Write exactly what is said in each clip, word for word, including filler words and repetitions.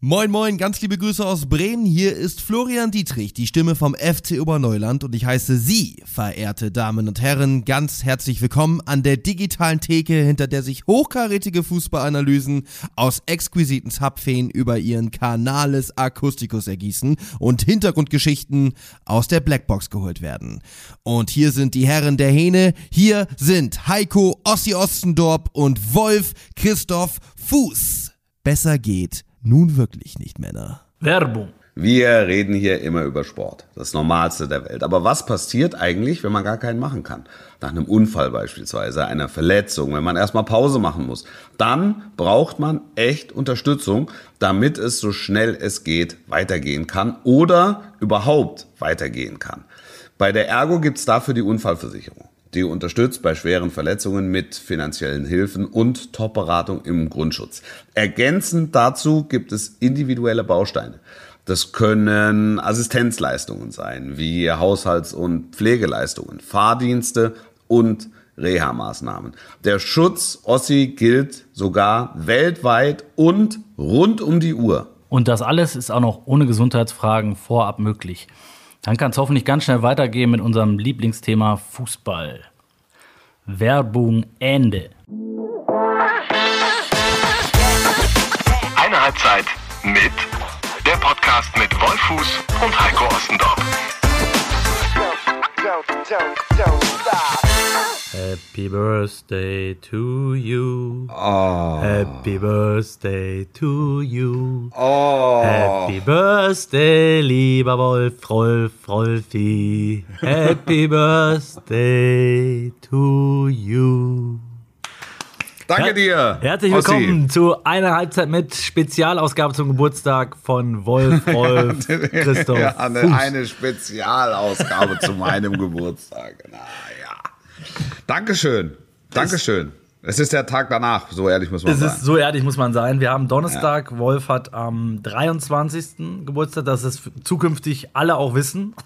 Moin moin, ganz liebe Grüße aus Bremen, hier ist Florian Dietrich, die Stimme vom F C Oberneuland und ich heiße Sie, verehrte Damen und Herren, ganz herzlich willkommen an der digitalen Theke, hinter der sich hochkarätige Fußballanalysen aus exquisiten Zapfhähnen über ihren Canales Acousticus ergießen und Hintergrundgeschichten aus der Blackbox geholt werden. Und hier sind die Herren der Hähne, hier sind Heiko Ossi Ostendorp und Wolf Christoph Fuß. Besser geht nun wirklich nicht, Männer. Werbung. Wir reden hier immer über Sport, das Normalste der Welt. Aber was passiert eigentlich, wenn man gar keinen machen kann? Nach einem Unfall beispielsweise, einer Verletzung, wenn man erstmal Pause machen muss. Dann braucht man echt Unterstützung, damit es so schnell es geht weitergehen kann oder überhaupt weitergehen kann. Bei der Ergo gibt es dafür die Unfallversicherung. Die unterstützt bei schweren Verletzungen mit finanziellen Hilfen und Top-Beratung im Grundschutz. Ergänzend dazu gibt es individuelle Bausteine. Das können Assistenzleistungen sein, wie Haushalts- und Pflegeleistungen, Fahrdienste und Reha-Maßnahmen. Der Schutz Ossi gilt sogar weltweit und rund um die Uhr. Und das alles ist auch noch ohne Gesundheitsfragen vorab möglich. Dann kann es hoffentlich ganz schnell weitergehen mit unserem Lieblingsthema Fußball. Werbung Ende. Eine Halbzeit mit der Podcast mit Wolf Fuß und Heiko Ostendorp. Happy Birthday to you. Oh. Happy Birthday to you. Oh. Happy Birthday, lieber Wolf, Rolf, Rolfi. Happy Birthday to you. Danke Her- dir. Herzlich Ossi. willkommen zu einer Halbzeit mit Spezialausgabe zum Geburtstag von Wolf, Rolf, Christoph. Ja, eine, Fuß. eine Spezialausgabe zu meinem Geburtstag. Na ja. Dankeschön. Dankeschön. Es ist der Tag danach, so ehrlich muss man Es sein. ist so ehrlich, muss man sein. Wir haben Donnerstag, ja. Wolf hat am dreiundzwanzigsten Geburtstag, dass es zukünftig alle auch wissen.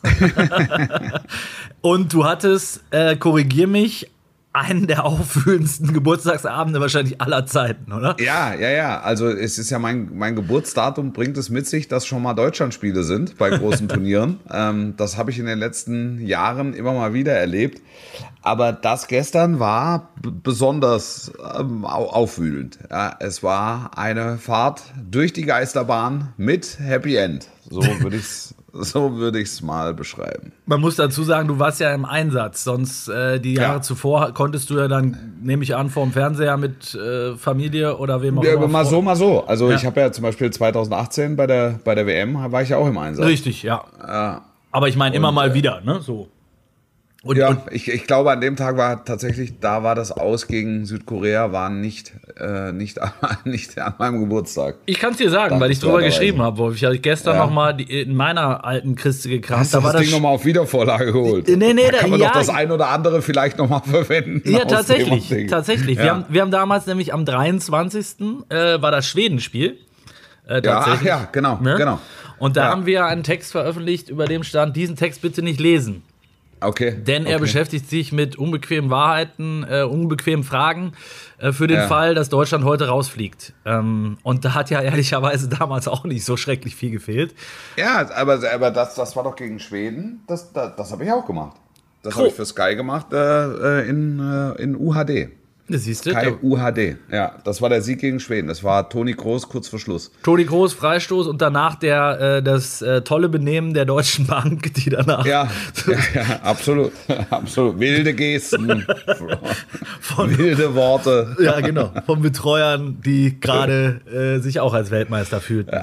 Und du hattest, äh, korrigier mich, einen der aufwühlendsten Geburtstagsabende wahrscheinlich aller Zeiten, oder? Ja, ja, ja. Also es ist ja mein, mein Geburtsdatum bringt es mit sich, dass schon mal Deutschlandspiele sind bei großen Turnieren. ähm, das habe ich in den letzten Jahren immer mal wieder erlebt. Aber das gestern war b- besonders ähm, au- aufwühlend. Ja, es war eine Fahrt durch die Geisterbahn mit Happy End. So würde ich es so würde ich's mal beschreiben. Man muss dazu sagen, du warst ja im Einsatz, sonst äh, die Jahre Ja. zuvor konntest du ja dann, nehme ich an, vorm Fernseher mit äh, Familie oder wem auch Ja, immer. mal so, mal so. Also Ja. ich habe ja zum Beispiel zweitausendachtzehn bei der, bei der W M, war ich ja auch im Einsatz. Richtig, ja. Ja. Aber ich meine immer Und, mal äh, wieder, ne? So. Und, Ja, und ich, ich glaube, an dem Tag war tatsächlich, da war das Aus gegen Südkorea, war nicht, äh, nicht, an, nicht an meinem Geburtstag. ich kann es dir sagen, Danke, weil ich drüber klarerweise. geschrieben habe, Wolf. Ich habe gestern Ja. noch mal die, in meiner alten Kiste gekramt. Hast du das, war Ding nochmal auf Wiedervorlage geholt? Nee, nee, da da- kann man ja, doch das ein oder andere vielleicht nochmal verwenden. Ja, aus dem tatsächlich. Ding. Tatsächlich. Wir, Ja. haben, wir haben damals nämlich am dreiundzwanzigsten Äh, war das Schwedenspiel. Äh, Ja, ach tatsächlich. ja, genau, Ne? genau. Und da Ja. haben wir einen Text veröffentlicht, über dem stand, diesen Text bitte nicht lesen. Okay. Denn er okay. beschäftigt sich mit unbequemen Wahrheiten, äh, unbequemen Fragen äh, für den Ja. Fall, dass Deutschland heute rausfliegt. Ähm, und da hat ja ehrlicherweise damals auch nicht so schrecklich viel gefehlt. Ja, aber, aber das, das war doch gegen Schweden. Das, das, das habe ich auch gemacht. Das Oh. habe ich für Sky gemacht äh, äh, in, äh, in U H D. Das siehst du. Sky U H D. Ja, das war der Sieg gegen Schweden. Das war Toni Kroos kurz vor Schluss. Toni Kroos, Freistoß und danach der, äh, das äh, tolle Benehmen der Deutschen Bank, die danach Ja, ja, ja absolut. absolut. Wilde Gesten, von, wilde Worte. ja, genau, von Betreuern, die gerade äh, sich auch als Weltmeister fühlten.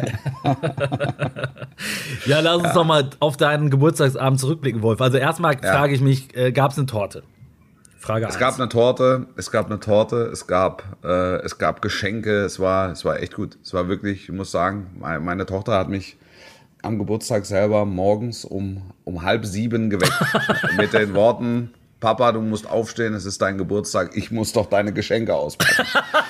Ja, lass uns ja. doch mal auf deinen Geburtstagsabend zurückblicken, Wolf. Also erstmal ja. frage ich mich, äh, gab es eine Torte? Frage Es eins. gab eine Torte, es gab eine Torte, es gab, äh, es gab Geschenke, es war, es war echt gut. Es war wirklich, ich muss sagen, meine, meine Tochter hat mich am Geburtstag selber morgens um, um halb sieben geweckt. Mit den Worten: Papa, du musst aufstehen, es ist dein Geburtstag, ich muss doch deine Geschenke auspacken.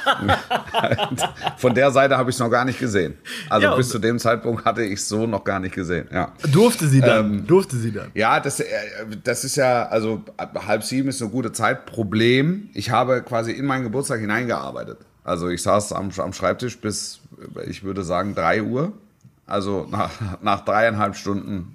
Von der Seite habe ich es noch gar nicht gesehen. Also Ja, bis zu dem Zeitpunkt hatte ich es so noch gar nicht gesehen. Ja. Durfte sie dann? Durfte sie dann? Ja, das, äh, das ist ja, also ab halb sieben ist eine gute Zeit. Problem, ich habe quasi in meinen Geburtstag hineingearbeitet. Also ich saß am, am Schreibtisch bis, ich würde sagen, drei Uhr. Also nach, nach dreieinhalb Stunden.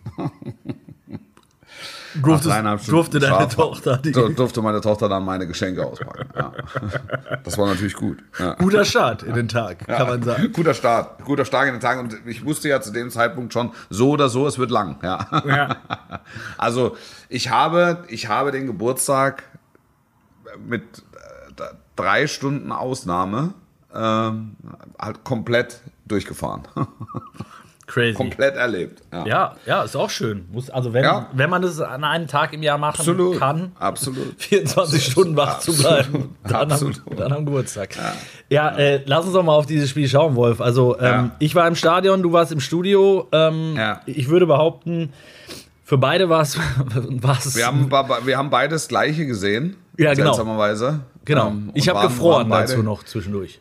Durftest, durfte deine Schlaf, Tochter die durfte meine Tochter dann meine Geschenke auspacken. Ja. Das war natürlich gut. Ja. Guter Start in den Tag, kann ja, man sagen. Guter Start, guter Start in den Tag. Und ich wusste ja zu dem Zeitpunkt schon, so oder so, es wird lang. Ja. Ja. Also ich habe, ich habe den Geburtstag mit äh, drei Stunden Ausnahme äh, halt komplett durchgefahren. Crazy. Komplett erlebt. Ja, ja, ja, ist auch schön. Muss, also wenn, ja. wenn man das an einem Tag im Jahr machen absolut. kann, absolut. vierundzwanzig Stunden wach absolut. zu bleiben, dann, absolut. Am, dann am Geburtstag. Ja, ja äh, lass uns doch mal auf dieses Spiel schauen, Wolf. Also ähm, ja. ich war im Stadion, du warst im Studio. Ähm, ja. Ich würde behaupten, für beide war es... wir, haben, wir haben beides Gleiche gesehen, ja, genau. seltsamerweise. Genau, ähm, ich habe gefroren dazu noch zwischendurch.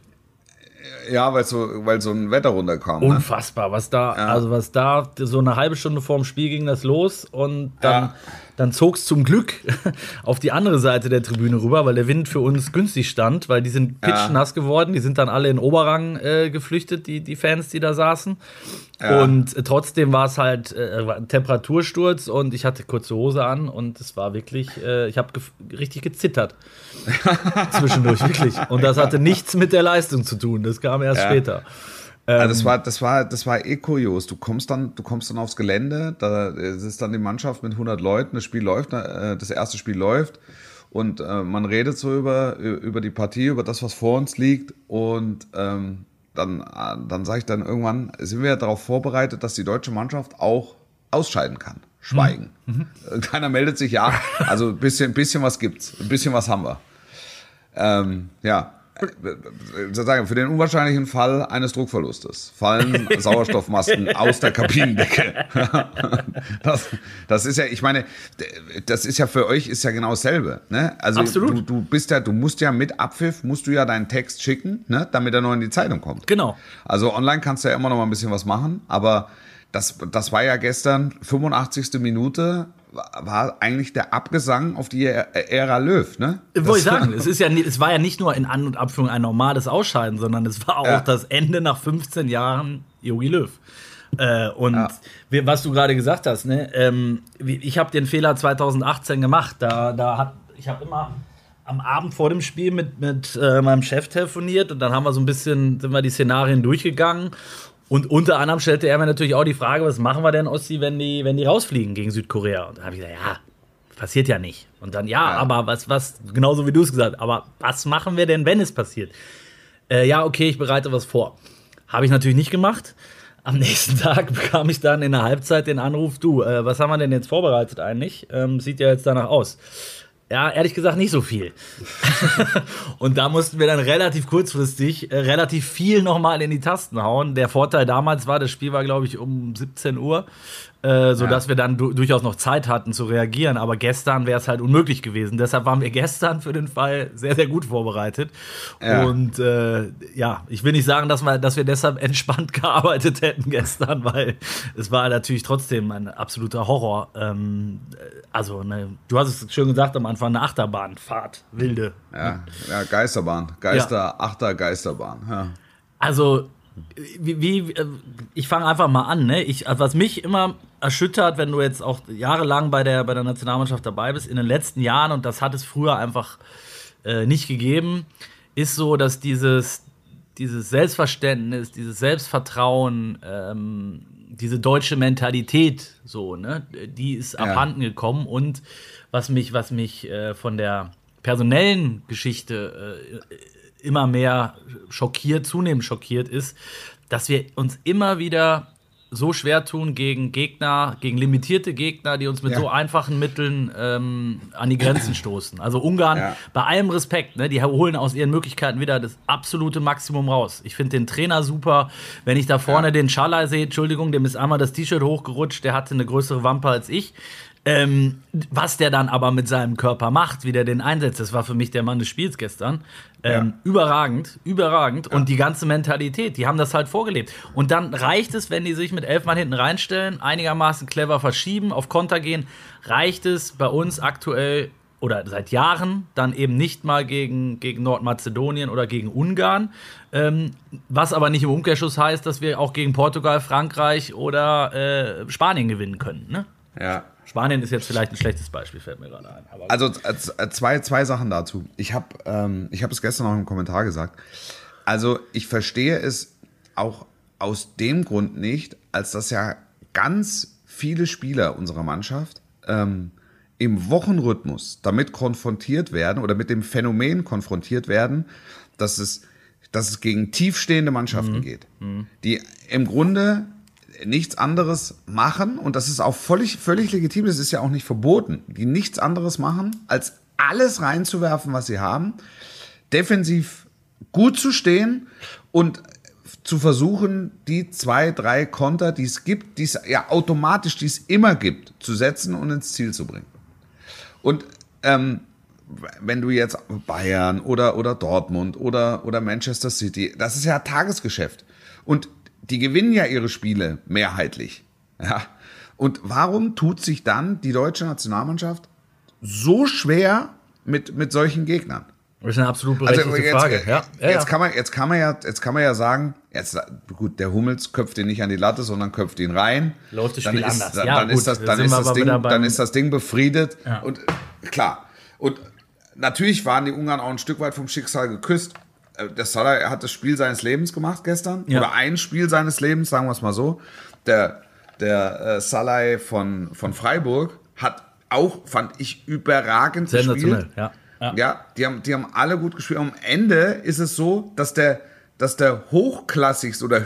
Ja, weil so, weil so ein Wetter runterkam. Unfassbar, was da, ja. also was da, so eine halbe Stunde vorm Spiel ging das los und dann, ja. dann zog es zum Glück auf die andere Seite der Tribüne rüber, weil der Wind für uns günstig stand, weil die sind pitschnass ja. geworden, die sind dann alle in Oberrang äh, geflüchtet, die, die Fans, die da saßen. Ja. Und äh, trotzdem war es halt äh, war ein Temperatursturz und ich hatte kurze Hose an und es war wirklich, äh, ich habe ge- richtig gezittert zwischendurch, wirklich. Und das hatte nichts mit der Leistung zu tun, das kam erst ja. später. Ähm, ja, das war, das war, das war eh kurios. Du kommst dann, du kommst dann aufs Gelände, da ist dann die Mannschaft mit hundert Leuten, das Spiel läuft, das erste Spiel läuft und äh, man redet so über, über die Partie, über das, was vor uns liegt und ähm, dann, dann sage ich dann irgendwann, sind wir darauf vorbereitet, dass die deutsche Mannschaft auch ausscheiden kann. Schweigen. Mhm. Keiner meldet sich, ja, also ein bisschen, bisschen was gibt's, ein bisschen was haben wir. Ähm, ja. Sozusagen für den unwahrscheinlichen Fall eines Druckverlustes fallen Sauerstoffmasken aus der Kabinendecke. Das, das ist ja, ich meine, das ist ja für euch ist ja genau dasselbe. Ne? Also Absolut. Du, du bist ja, du musst ja mit Abpfiff musst du ja deinen Text schicken, ne? Damit er noch in die Zeitung kommt. Genau. Also online kannst du ja immer noch mal ein bisschen was machen, aber das, das war ja gestern fünfundachtzigste Minute. War eigentlich der Abgesang auf die Ära Löw, ne? Wollte ich sagen, es, ist ja, es war ja nicht nur in An- und Abführung ein normales Ausscheiden, sondern es war auch ja. das Ende nach fünfzehn Jahren Jogi Löw. Äh, und ja. wie, was du gerade gesagt hast, ne? Ähm, ich habe den Fehler zweitausendachtzehn gemacht. Da, da hat, ich habe immer am Abend vor dem Spiel mit, mit äh, meinem Chef telefoniert und dann haben wir so ein bisschen, sind wir die Szenarien durchgegangen. Und unter anderem stellte er mir natürlich auch die Frage, was machen wir denn, Ossi, wenn die, wenn die rausfliegen gegen Südkorea? Und da habe ich gesagt, ja, passiert ja nicht. Und dann, ja, ja. aber was, was, genauso wie du es gesagt hast, aber was machen wir denn, wenn es passiert? Äh, ja, okay, ich bereite was vor. Habe ich natürlich nicht gemacht. Am nächsten Tag bekam ich dann in der Halbzeit den Anruf, du, äh, was haben wir denn jetzt vorbereitet eigentlich? Ähm, sieht ja jetzt danach aus. Ja, ehrlich gesagt nicht so viel. Und da mussten wir dann relativ kurzfristig äh, relativ viel nochmal in die Tasten hauen. Der Vorteil damals war, das Spiel war, glaube ich, um siebzehn Uhr, äh, sodass ja. wir dann du- durchaus noch Zeit hatten zu reagieren. Aber gestern wäre es halt unmöglich gewesen. Deshalb waren wir gestern für den Fall sehr, sehr gut vorbereitet. Ja. Und äh, ja, ich will nicht sagen, dass wir, dass wir deshalb entspannt gearbeitet hätten gestern, weil es war natürlich trotzdem ein absoluter Horror. Ähm, also, ne, du hast es schön gesagt am Anfang, eine Achterbahnfahrt, wilde. Ja, ja Geisterbahn, Geister, ja. Achter Geisterbahn. Ja. Also, wie, wie ich fange einfach mal an, ne? Ich, was mich immer erschüttert, wenn du jetzt auch jahrelang bei der, bei der Nationalmannschaft dabei bist, in den letzten Jahren, und das hat es früher einfach äh, nicht gegeben, ist so, dass dieses, dieses Selbstverständnis, dieses Selbstvertrauen, ähm, diese deutsche Mentalität, so, ne, die ist ja. abhanden gekommen. Und was mich, was mich äh, von der personellen Geschichte äh, immer mehr schockiert, zunehmend schockiert ist, dass wir uns immer wieder so schwer tun gegen Gegner, gegen limitierte Gegner, die uns mit ja. so einfachen Mitteln ähm, an die Grenzen stoßen. Also Ungarn, ja. bei allem Respekt, ne, die holen aus ihren Möglichkeiten wieder das absolute Maximum raus. Ich finde den Trainer super. Wenn ich da vorne ja. den Schalai sehe, Entschuldigung, dem ist einmal das T-Shirt hochgerutscht, der hatte eine größere Wampe als ich. Ähm, was der dann aber mit seinem Körper macht, wie der den einsetzt, das war für mich der Mann des Spiels gestern. Ähm, ja. Überragend, überragend. Ja. Und die ganze Mentalität, die haben das halt vorgelebt. Und dann reicht es, wenn die sich mit elf Mann hinten reinstellen, einigermaßen clever verschieben, auf Konter gehen, reicht es bei uns aktuell, oder seit Jahren dann eben nicht mal gegen, gegen Nordmazedonien oder gegen Ungarn. Ähm, was aber nicht im Umkehrschluss heißt, dass wir auch gegen Portugal, Frankreich oder äh, Spanien gewinnen können. Ne? Ja. Spanien ist jetzt vielleicht ein schlechtes Beispiel, fällt mir gerade ein. Aber also äh, zwei, zwei Sachen dazu. Ich habe ähm, ich hab es gestern noch im Kommentar gesagt. Also ich verstehe es auch aus dem Grund nicht, als dass ja ganz viele Spieler unserer Mannschaft ähm, im Wochenrhythmus damit konfrontiert werden oder mit dem Phänomen konfrontiert werden, dass es, dass es gegen tiefstehende Mannschaften mhm. geht, mhm. die im Grunde nichts anderes machen, und das ist auch völlig, völlig legitim, das ist ja auch nicht verboten, die nichts anderes machen, als alles reinzuwerfen, was sie haben, defensiv gut zu stehen und zu versuchen, die zwei, drei Konter, die es gibt, die es ja automatisch, die es immer gibt, zu setzen und ins Ziel zu bringen. Und ähm, wenn du jetzt Bayern oder, oder Dortmund oder, oder Manchester City, das ist ja Tagesgeschäft. Und die gewinnen ja ihre Spiele mehrheitlich. Ja. Und warum tut sich dann die deutsche Nationalmannschaft so schwer mit, mit solchen Gegnern? Das ist eine absolut berechtigte also jetzt, Frage. Ja, ja, jetzt, kann man, jetzt, kann man ja, jetzt kann man ja sagen, jetzt, gut, der Hummels köpft ihn nicht an die Latte, sondern köpft ihn rein. Läuft das Spiel dann ist, anders. Dann, ja, dann, gut, ist, das, dann, ist, das Ding, dann ist das Ding befriedet. Ja. Und klar. Und natürlich waren die Ungarn auch ein Stück weit vom Schicksal geküsst. Der Salah hat das Spiel seines Lebens gemacht gestern. Ja. Oder ein Spiel seines Lebens, sagen wir es mal so. Der, der äh, Salah von, von Freiburg hat auch, fand ich, überragend gespielt. Ja. Ja, ja die, haben, die haben alle gut gespielt. Am Ende ist es so, dass der, dass der hochklassigste oder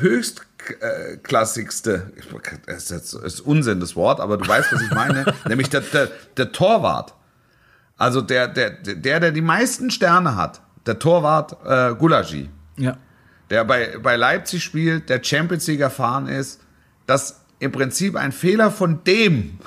höchstklassigste, das ist, das ist Unsinn, das Wort, aber du weißt, was ich meine, nämlich der, der, der Torwart. Also der, der, der, der die meisten Sterne hat, der Torwart äh, Gulagi, ja. der bei, bei Leipzig spielt, der Champions League erfahren ist, dass im Prinzip ein Fehler von dem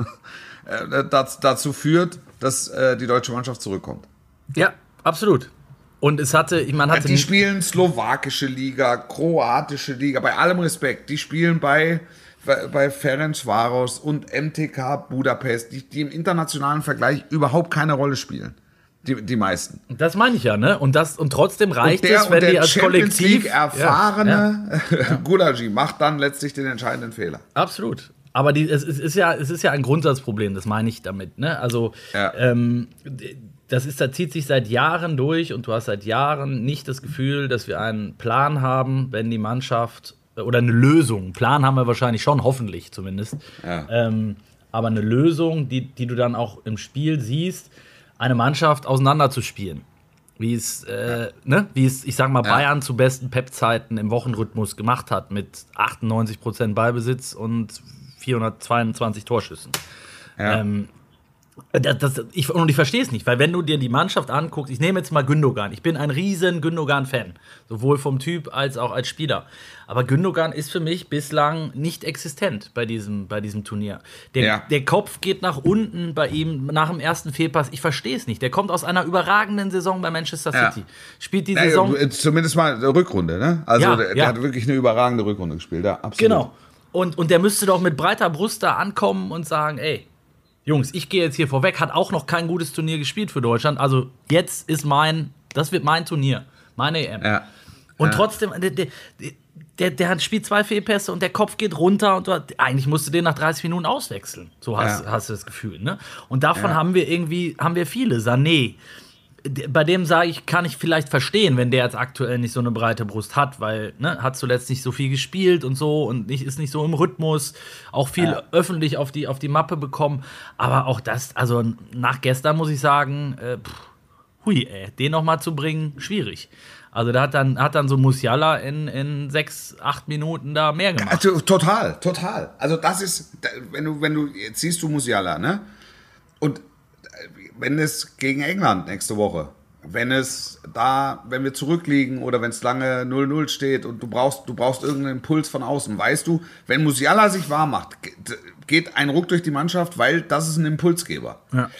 dazu führt, dass äh, die deutsche Mannschaft zurückkommt. Ja, absolut. Und es hatte, ich meine, hatte die spielen slowakische Liga, kroatische Liga, bei allem Respekt. Die spielen bei, bei, bei Ferencváros und M T K Budapest, die, die im internationalen Vergleich überhaupt keine Rolle spielen. Die, die meisten. Das meine ich ja, ne? Und, das, und trotzdem reicht und der, es, wenn die als Champions Kollektiv... League erfahrene ja, ja. Gulagi macht dann letztlich den entscheidenden Fehler. Absolut. Aber die, es, es, ist ja, es ist ja ein Grundsatzproblem, das meine ich damit. Ne? Also, ja. ähm, das ist, das zieht sich seit Jahren durch und du hast seit Jahren nicht das Gefühl, dass wir einen Plan haben, wenn die Mannschaft, oder eine Lösung, einen Plan haben wir wahrscheinlich schon, hoffentlich zumindest, ja. ähm, aber eine Lösung, die, die du dann auch im Spiel siehst, eine Mannschaft auseinanderzuspielen. Wie es, äh, ja. ne? Wie es, ich sag mal, ja. Bayern zu besten Pep-Zeiten im Wochenrhythmus gemacht hat, mit achtundneunzig Prozent Ballbesitz und vierhundertzweiundzwanzig Torschüssen. Ja. Ähm, das, das, ich, und ich verstehe es nicht, weil wenn du dir die Mannschaft anguckst, ich nehme jetzt mal Gündogan, ich bin ein riesen Gündogan-Fan, sowohl vom Typ als auch als Spieler, aber Gündogan ist für mich bislang nicht existent bei diesem, bei diesem Turnier. Der, ja. der Kopf geht nach unten bei ihm nach dem ersten Fehlpass, ich verstehe es nicht, der kommt aus einer überragenden Saison bei Manchester City, ja. spielt die naja, Saison... Zumindest mal eine Rückrunde, ne? Also ja, der, der ja. hat wirklich eine überragende Rückrunde gespielt, ja, absolut. Genau. Und, und der müsste doch mit breiter Brust da ankommen und sagen, ey, Jungs, ich gehe jetzt hier vorweg, hat auch noch kein gutes Turnier gespielt für Deutschland. Also jetzt ist mein, das wird mein Turnier, meine E M. Ja. Und ja. trotzdem, der, der, der, der hat spielt zwei Fehlpässe und der Kopf geht runter und du, eigentlich musst du den nach dreißig Minuten auswechseln. So hast, ja. hast du das Gefühl. Ne? Und davon ja. haben wir irgendwie, haben wir viele. Sané. Bei dem sage ich, kann ich vielleicht verstehen, wenn der jetzt aktuell nicht so eine breite Brust hat, weil, ne, hat zuletzt nicht so viel gespielt und so und nicht, ist nicht so im Rhythmus, auch viel ja. öffentlich auf die, auf die Mappe bekommen. Aber auch das, also nach gestern muss ich sagen, äh, pff, hui, ey, den noch mal zu bringen, schwierig. Also da hat dann, hat dann so Musiala in, in sechs, acht Minuten da mehr gemacht. Also, total, total. Also das ist, wenn du, wenn du, jetzt siehst du Musiala, ne? Und wenn es gegen England nächste Woche, wenn es da, wenn wir zurückliegen oder wenn es lange null null steht und du brauchst, du brauchst irgendeinen Impuls von außen, weißt du, wenn Musiala sich warm macht, geht ein Ruck durch die Mannschaft, weil das ist ein Impulsgeber. Ja.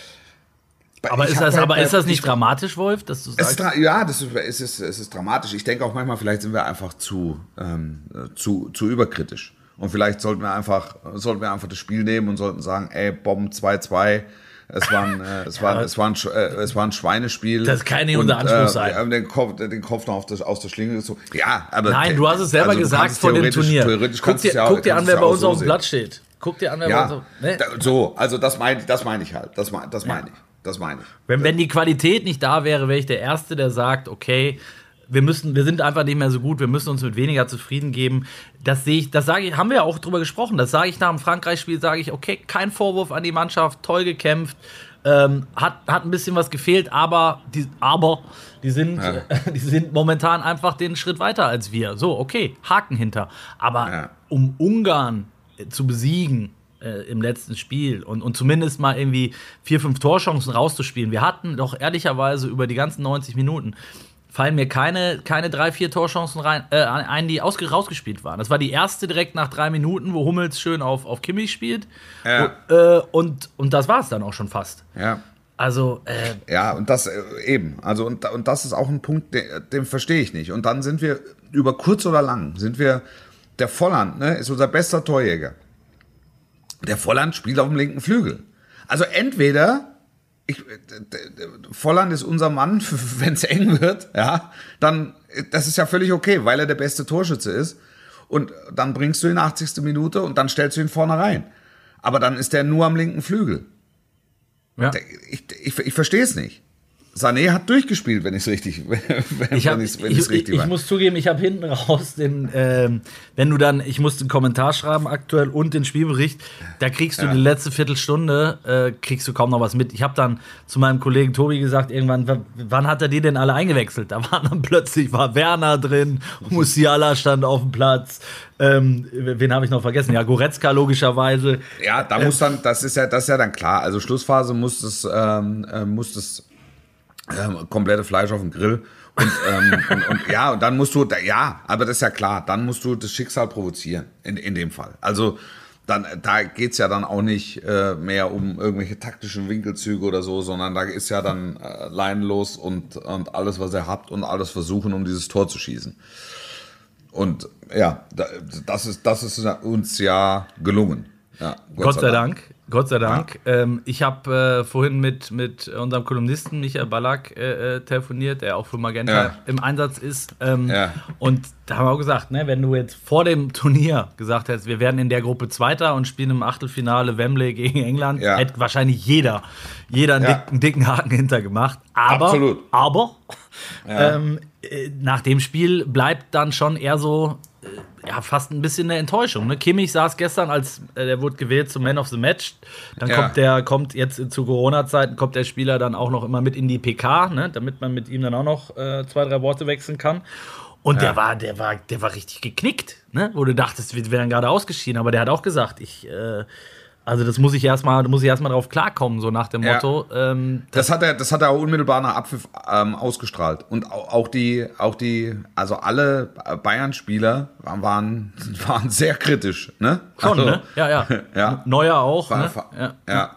Aber, ist das, aber ist das nicht dramatisch, Wolf, dass du sagst? Es ist, ja, das ist, es, ist, es ist dramatisch. Ich denke auch manchmal, vielleicht sind wir einfach zu, ähm, zu, zu überkritisch. Und vielleicht sollten wir einfach, sollten wir einfach das Spiel nehmen und sollten sagen, ey, Bomben zwei zwei, Es war ein, äh, es war, ja. es war ein, äh, es war ein Schweinespiel. Das kann nicht unser Anspruch äh, sein. Wir haben den Kopf, den Kopf noch auf das, aus der Schlinge gezogen. Ja, aber. Nein, du hast es selber also, gesagt vor dem Turnier. Theoretisch guck dir, ja auch, guck dir an, wer ja bei uns so auf dem sehen. Platz steht. Guck dir an, wer ja, bei uns auf, ne? da, so, also das meine das mein ich halt. Das, mein, das meine ich. Das meine ich. Wenn, wenn die Qualität nicht da wäre, wäre ich der Erste, der sagt, okay, wir müssen, wir sind einfach nicht mehr so gut, wir müssen uns mit weniger zufrieden geben. Das sehe ich, das sage ich, haben wir ja auch drüber gesprochen. Das sage ich nach dem Frankreich-Spiel, sage ich, okay, kein Vorwurf an die Mannschaft, toll gekämpft, ähm, hat, hat ein bisschen was gefehlt, aber die, aber die sind, ja. die sind momentan einfach den Schritt weiter als wir. So, okay, Haken hinter. Aber ja. um Ungarn zu besiegen, Äh, im letzten Spiel und, und zumindest mal irgendwie vier, fünf Torchancen rauszuspielen. Wir hatten doch ehrlicherweise über die ganzen neunzig Minuten fallen mir keine, keine drei, vier Torchancen rein, äh, ein, die ausge- rausgespielt waren. Das war die erste direkt nach drei Minuten, wo Hummels schön auf, auf Kimmich spielt. Ja. Und, äh, und, und das war es dann auch schon fast. Ja. Also, äh, ja, und das äh, eben. Also, und, und das ist auch ein Punkt, den, den verstehe ich nicht. Und dann sind wir über kurz oder lang, sind wir, der Volland, ne, ist unser bester Torjäger. Der Volland spielt auf dem linken Flügel. Also entweder ich, Volland ist unser Mann, wenn es eng wird, ja, dann das ist ja völlig okay, weil er der beste Torschütze ist. Und dann bringst du ihn achtzigste Minute und dann stellst du ihn vorne rein. Aber dann ist der nur am linken Flügel. ja. Ich, ich, ich verstehe es nicht. Sané hat durchgespielt, wenn ich es richtig, wenn, ich, hab, wenn ich's, wenn ich, ich's richtig ich, war. ich muss zugeben, ich habe hinten raus den, ähm, wenn du dann, ich muss den Kommentar schreiben aktuell und den Spielbericht, da kriegst du ja. die letzte Viertelstunde, äh, kriegst du kaum noch was mit. Ich habe dann zu meinem Kollegen Tobi gesagt, irgendwann, w- wann hat er die denn alle eingewechselt? Da waren dann plötzlich, war Werner drin, Musiala stand auf dem Platz, ähm, wen habe ich noch vergessen? Ja, Goretzka logischerweise. Ja, da muss dann, das ist ja, das ist ja dann klar. Also Schlussphase muss das, ähm, äh, muss das Ähm, komplette Fleisch auf dem Grill und, ähm, und, und ja, und dann musst du, ja, aber das ist ja klar, dann musst du das Schicksal provozieren, in, in dem Fall. Also dann, da geht's ja dann auch nicht äh, mehr um irgendwelche taktischen Winkelzüge oder so, sondern da ist ja dann äh, leinenlos und, und alles, was ihr habt und alles versuchen, um dieses Tor zu schießen. Und ja, das ist, das ist uns ja gelungen. Ja, Gott, Gott sei, sei Dank. Dank. Gott sei Dank. Ja. Ähm, ich habe äh, vorhin mit, mit unserem Kolumnisten Michael Ballack äh, telefoniert, der auch für Magenta ja. im Einsatz ist. Ähm, ja. Und da haben wir auch gesagt, ne, wenn du jetzt vor dem Turnier gesagt hättest, wir werden in der Gruppe Zweiter und spielen im Achtelfinale Wembley gegen England, ja. hätte wahrscheinlich jeder, jeder einen, ja. dicken, dicken Haken hintergemacht. Aber, Absolut. aber ja. ähm, äh, nach dem Spiel bleibt dann schon eher so ja, fast ein bisschen eine Enttäuschung. Ne? Kimmich saß gestern, als äh, der wurde gewählt zum Man of the Match. Dann ja. kommt der, kommt jetzt zu Corona-Zeiten, kommt der Spieler dann auch noch immer mit in die P K, ne? Damit man mit ihm dann auch noch äh, zwei, drei Worte wechseln kann. Und ja. der war, der war, der war richtig geknickt, ne? Wo du dachtest, wir wären gerade ausgeschieden, aber der hat auch gesagt, ich, äh, also das muss ich erstmal, muss ich erstmal drauf klarkommen, so nach dem ja. Motto. Ähm, das, das hat er, das hat er auch unmittelbar nach Abpfiff ähm, ausgestrahlt. Und auch, auch die, auch die, also alle Bayern-Spieler waren, waren sehr kritisch, ne? Schon, also, ne? Ja, ja. ja. Neuer auch, war, ne? Ja. ja.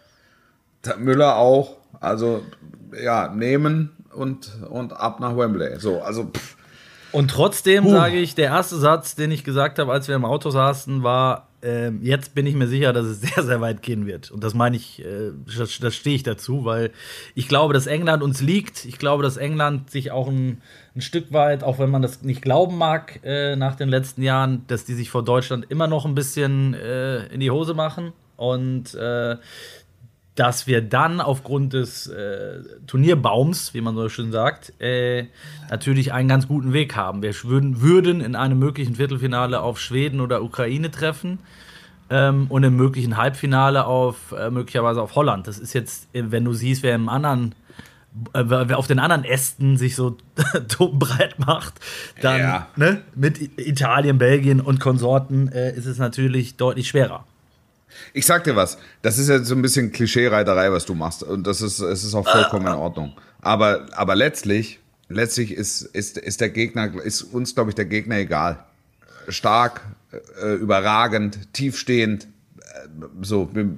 Der Müller auch. Also ja, nehmen und und ab nach Wembley. So, also. Pff. Und trotzdem uh. sage ich, der erste Satz, den ich gesagt habe, als wir im Auto saßen, war: Ähm, jetzt bin ich mir sicher, dass es sehr, sehr weit gehen wird. Und das meine ich, äh, das, das stehe ich dazu, weil ich glaube, dass England uns liegt. Ich glaube, dass England sich auch ein, ein Stück weit, auch wenn man das nicht glauben mag, äh, nach den letzten Jahren, dass die sich vor Deutschland immer noch ein bisschen äh, in die Hose machen. Und äh, dass wir dann aufgrund des äh, Turnierbaums, wie man so schön sagt, äh, natürlich einen ganz guten Weg haben. Wir würden, würden in einem möglichen Viertelfinale auf Schweden oder Ukraine treffen ähm, und im möglichen Halbfinale auf äh, möglicherweise auf Holland. Das ist jetzt, wenn du siehst, wer im anderen äh, wer auf den anderen Ästen sich so breit macht, dann ja. ne, mit Italien, Belgien und Konsorten äh, ist es natürlich deutlich schwerer. Ich sag dir was, das ist ja so ein bisschen Klischee-Reiterei, was du machst. Und das ist, es ist auch vollkommen in Ordnung. Aber, aber letztlich, letztlich ist, ist, ist der Gegner, ist uns, glaube ich, der Gegner egal. Stark, äh, überragend, tiefstehend. Äh, so, wir,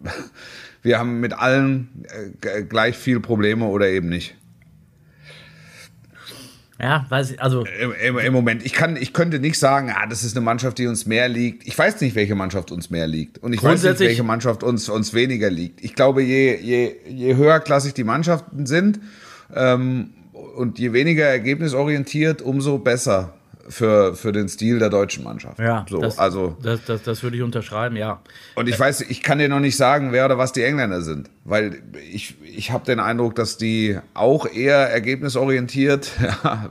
wir haben mit allen äh, gleich viel Probleme oder eben nicht. Ja, weiß ich, also. Im, im, im Moment. Ich, kann, ich könnte nicht sagen, ah, das ist eine Mannschaft, die uns mehr liegt. Ich weiß nicht, welche Mannschaft uns mehr liegt. Und ich weiß nicht, welche Mannschaft uns, uns weniger liegt. Ich glaube, je, je, je höherklassig die Mannschaften sind ähm, und je weniger ergebnisorientiert, umso besser für, für den Stil der deutschen Mannschaft. Ja, so, das, also, das, das, das würde ich unterschreiben, ja. Und ich weiß, ich kann dir noch nicht sagen, wer oder was die Engländer sind, weil ich, ich habe den Eindruck, dass die auch eher ergebnisorientiert, ja,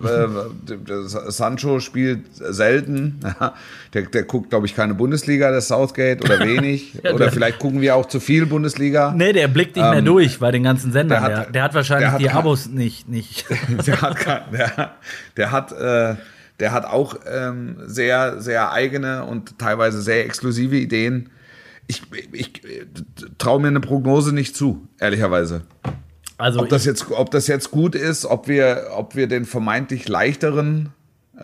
äh, Sancho spielt selten, ja, der, der guckt, glaube ich, keine Bundesliga, der Southgate, oder wenig, ja, oder vielleicht gucken wir auch zu viel Bundesliga. Nee, der blickt nicht ähm, mehr durch bei den ganzen Sendern, der hat, der, der hat wahrscheinlich der hat, die Abos nicht. nicht. Der hat, der, der hat äh, Der hat auch ähm, sehr, sehr eigene und teilweise sehr exklusive Ideen. Ich, ich, ich traue mir eine Prognose nicht zu, ehrlicherweise. Also ob, das jetzt, ob das jetzt gut ist, ob wir, ob wir den vermeintlich leichteren, äh,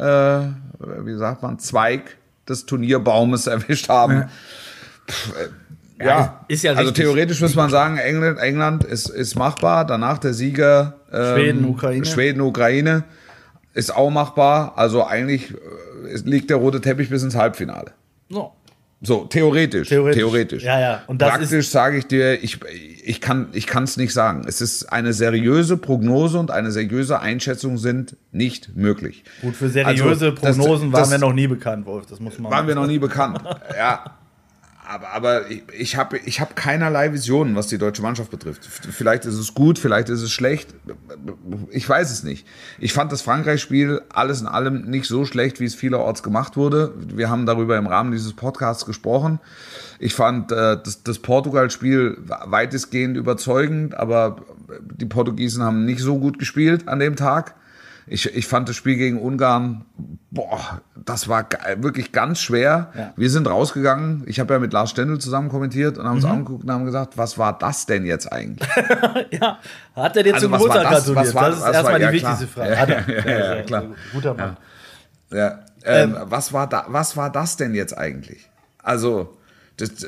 wie sagt man, Zweig des Turnierbaumes erwischt haben. Ja, Pff, äh, ja. Ist ja also richtig. Theoretisch muss man sagen, England, England ist, ist machbar. Danach der Sieger ähm, Schweden, Ukraine. Schweden, Ukraine. Ist auch machbar, also eigentlich äh, liegt der rote Teppich bis ins Halbfinale. No. So, theoretisch. Theoretisch. theoretisch. Ja, ja. Und das Praktisch sage ich dir, ich, ich kann es nicht sagen. Es ist eine seriöse Prognose und eine seriöse Einschätzung sind nicht möglich. Gut, für seriöse also, Prognosen das, waren das, wir noch nie bekannt, Wolf. Das muss man waren wir noch nie bekannt, ja. Aber, aber ich, ich habe ich hab keinerlei Visionen, was die deutsche Mannschaft betrifft. Vielleicht ist es gut, vielleicht ist es schlecht. Ich weiß es nicht. Ich fand das Frankreich-Spiel alles in allem nicht so schlecht, wie es vielerorts gemacht wurde. Wir haben darüber im Rahmen dieses Podcasts gesprochen. Ich fand äh, das, das Portugal-Spiel weitestgehend überzeugend, aber die Portugiesen haben nicht so gut gespielt an dem Tag. Ich, ich fand das Spiel gegen Ungarn, boah, das war wirklich ganz schwer. Ja. Wir sind rausgegangen. Ich habe ja mit Lars Stendl zusammen kommentiert und haben uns mhm. angeguckt und haben gesagt, was war das denn jetzt eigentlich? Ja, hat er dir also zum Geburtstag gratuliert? Das, das ist erstmal die ja, wichtigste Frage. Ja, ja, ja, ja, ja, klar. Guter Mann. Ja. Ja, ähm, ähm. Was war da, was war das denn jetzt eigentlich? Also, das, das,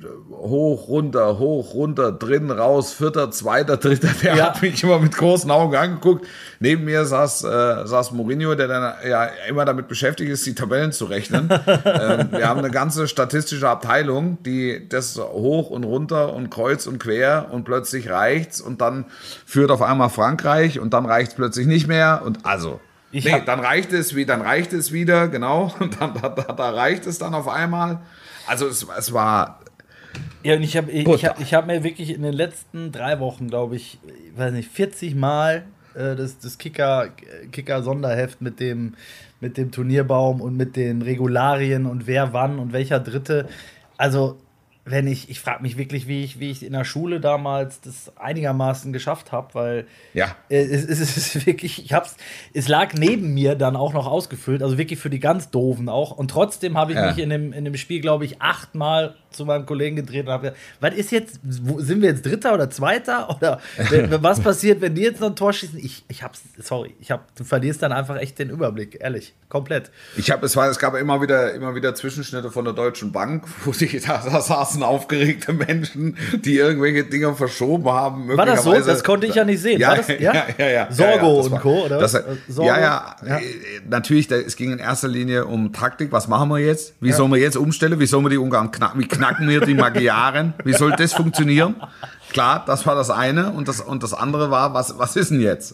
hoch, runter, hoch, runter, drin, raus, vierter, zweiter, dritter, der ja. hat mich immer mit großen Augen angeguckt. Neben mir saß, äh, saß Mourinho, der dann ja immer damit beschäftigt ist, die Tabellen zu rechnen. ähm, wir haben eine ganze statistische Abteilung, die das hoch und runter und kreuz und quer und plötzlich reicht's und dann führt auf einmal Frankreich und dann reicht's plötzlich nicht mehr und also. Ich nee, dann reicht es, wie, dann reicht es wieder, genau, und dann, da, da reicht es dann auf einmal. Also es, es war. Ja, und ich habe ich, ich hab, ich hab mir wirklich in den letzten drei Wochen, glaube ich, ich weiß nicht, vierzig Mal äh, das, das Kicker, Kicker-Sonderheft mit dem, mit dem Turnierbaum und mit den Regularien und wer wann und welcher Dritte. Also, wenn ich, ich frage mich wirklich, wie ich, wie ich in der Schule damals das einigermaßen geschafft habe, weil ja. äh, es, es ist wirklich, ich hab's, es lag neben mir dann auch noch ausgefüllt, also wirklich für die ganz Doofen auch. Und trotzdem habe ich ja. mich in dem, in dem Spiel, glaube ich, achtmal zu meinem Kollegen gedreht und habe gesagt, was ist jetzt, wo, sind wir jetzt Dritter oder Zweiter? Oder was passiert, wenn die jetzt noch ein Tor schießen? Ich, ich hab's, sorry, ich hab, du verlierst dann einfach echt den Überblick, ehrlich, komplett. Ich habe, es war, es gab immer wieder, immer wieder Zwischenschnitte von der Deutschen Bank, wo sich da, da saßen aufgeregte Menschen, die irgendwelche Dinge verschoben haben. War das so? Das konnte ich ja nicht sehen. Ja, war das, ja, ja, ja, ja. Sorgo ja, ja, und war, Co. Oder? Das, Sorgo? Ja, ja, ja. Natürlich, da, es ging in erster Linie um Taktik. Was machen wir jetzt? Wie ja. sollen wir jetzt umstellen? Wie sollen wir die Ungarn knacken? Wie knacken wir die Magyaren? Wie soll das funktionieren? Klar, das war das eine. Und das, und das andere war, was, was ist denn jetzt?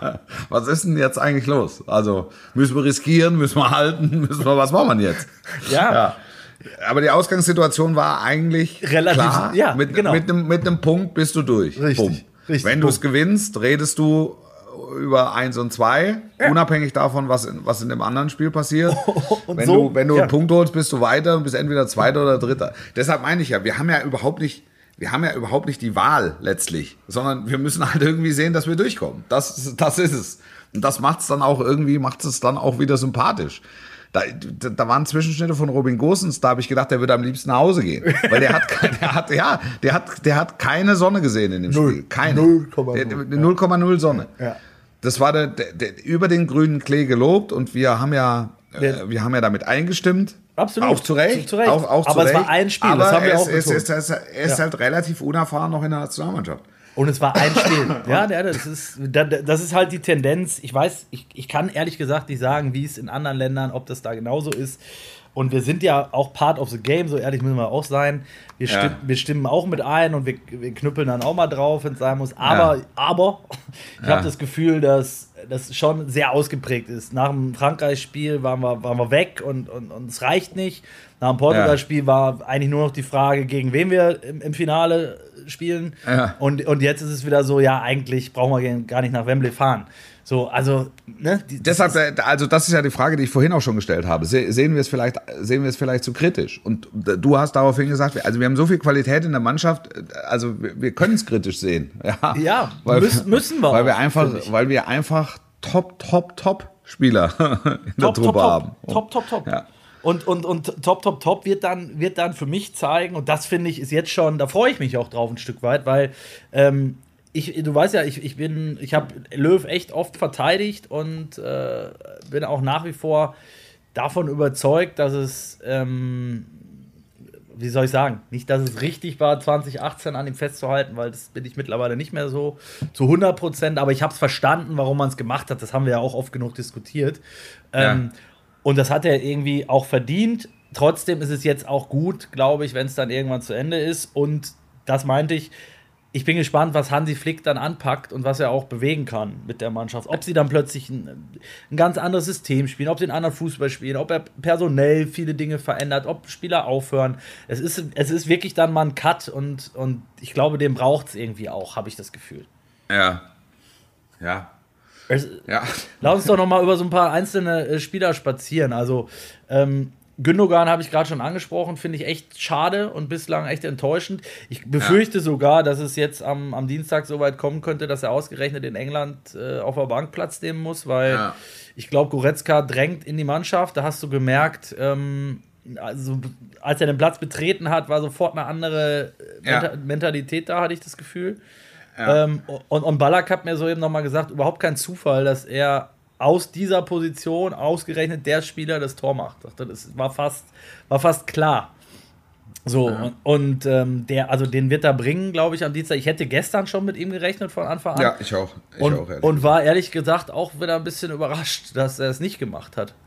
Was ist denn jetzt eigentlich los? Also, müssen wir riskieren? Müssen wir halten? Müssen wir, was machen wir jetzt? Ja. ja. Aber die Ausgangssituation war eigentlich relativ klar. Ja, mit, genau. mit, einem, mit einem Punkt bist du durch. Richtig. Bumm. richtig Wenn du es gewinnst, redest du über eins und zwei, ja. unabhängig davon, was in, was in dem anderen Spiel passiert. Und wenn so, du, wenn du ja. einen Punkt holst, bist du weiter und bist entweder Zweiter oder Dritter. Deshalb meine ich ja, wir haben ja überhaupt nicht, wir haben ja überhaupt nicht die Wahl letztlich, sondern wir müssen halt irgendwie sehen, dass wir durchkommen. Das, das ist es. Und das macht es dann auch irgendwie, macht es dann auch wieder sympathisch. Da, da waren Zwischenschnitte von Robin Gosens, da habe ich gedacht, der würde am liebsten nach Hause gehen. Weil der hat, der hat, ja, der hat, der hat keine Sonne gesehen in dem Null. Spiel. Keine. null Komma null Sonne. Ja. Das war der, der, der, über den grünen Klee gelobt und wir haben ja, äh, wir haben ja damit eingestimmt. Absolut. Auch zu Recht. Zu Recht. Auch, auch Aber zu es Recht. war ein Spiel, aber das haben wir es, auch es, betont. es, es, Er ist ja. halt relativ unerfahren noch in der Nationalmannschaft. Und es war ein Spiel. Ja, das ist, das ist halt die Tendenz. Ich weiß, ich, ich kann ehrlich gesagt nicht sagen, wie es in anderen Ländern, ob das da genauso ist. Und wir sind ja auch part of the game, so ehrlich müssen wir auch sein. Wir, ja. stimmen, wir stimmen auch mit ein und wir, wir knüppeln dann auch mal drauf, wenn es sein muss. Aber, ja. aber ich ja. habe das Gefühl, dass das schon sehr ausgeprägt ist. Nach dem Frankreich-Spiel waren wir, waren wir weg und, und, und es reicht nicht. Nach dem Portugal-Spiel war eigentlich nur noch die Frage, gegen wen wir im, im Finale spielen. Ja. Und, und jetzt ist es wieder so, ja, eigentlich brauchen wir gar nicht nach Wembley fahren. So, also, ne? Die, Deshalb, also das ist ja die Frage, die ich vorhin auch schon gestellt habe. Se, sehen wir es vielleicht, sehen wir es vielleicht zu kritisch? Und du hast daraufhin gesagt, also wir haben so viel Qualität in der Mannschaft, also wir, wir können es kritisch sehen. Ja, ja weil, müssen, müssen wir. Weil auch, wir einfach, weil wir einfach top, top, top Spieler in der top, Truppe top, haben. Top, top, top. Ja. Und, und, und top, top, top wird dann, wird dann für mich zeigen, und das finde ich ist jetzt schon, da freue ich mich auch drauf ein Stück weit, weil ähm, Ich, du weißt ja, ich, ich bin, ich habe Löw echt oft verteidigt und äh, bin auch nach wie vor davon überzeugt, dass es, ähm, wie soll ich sagen, nicht, dass es richtig war, zwanzig achtzehn an ihm festzuhalten, weil das bin ich mittlerweile nicht mehr so zu hundert Prozent, aber ich habe es verstanden, warum man es gemacht hat, das haben wir ja auch oft genug diskutiert. Ähm, ja. Und das hat er irgendwie auch verdient. Trotzdem ist es jetzt auch gut, glaube ich, wenn es dann irgendwann zu Ende ist, und das meinte ich. Ich bin gespannt, was Hansi Flick dann anpackt und was er auch bewegen kann mit der Mannschaft. Ob sie dann plötzlich ein, ein ganz anderes System spielen, ob sie einen anderen Fußball spielen, ob er personell viele Dinge verändert, ob Spieler aufhören. Es ist, es ist wirklich dann mal ein Cut, und, und ich glaube, den braucht es irgendwie auch, habe ich das Gefühl. Ja. Ja. Es, ja. Lass uns doch noch mal über so ein paar einzelne äh, Spieler spazieren. Also, ähm, Gündogan habe ich gerade schon angesprochen, finde ich echt schade und bislang echt enttäuschend. Ich befürchte ja. sogar, dass es jetzt am, am Dienstag so weit kommen könnte, dass er ausgerechnet in England äh, auf der Bank Platz nehmen muss, weil ja. ich glaube, Goretzka drängt in die Mannschaft. Da hast du gemerkt, ähm, also, als er den Platz betreten hat, war sofort eine andere ja. Menta- Mentalität da, hatte ich das Gefühl. Ja. Ähm, und, und Ballack hat mir soeben nochmal gesagt, überhaupt kein Zufall, dass er aus dieser Position ausgerechnet der Spieler das Tor macht. Das war fast, war fast klar. So, ja. und, und ähm, der, also den wird er bringen, glaube ich, am Dienstag. Ich hätte gestern schon mit ihm gerechnet von Anfang an. Ja, ich auch. Ich und, auch und war ehrlich gesagt auch wieder ein bisschen überrascht, dass er es nicht gemacht hat.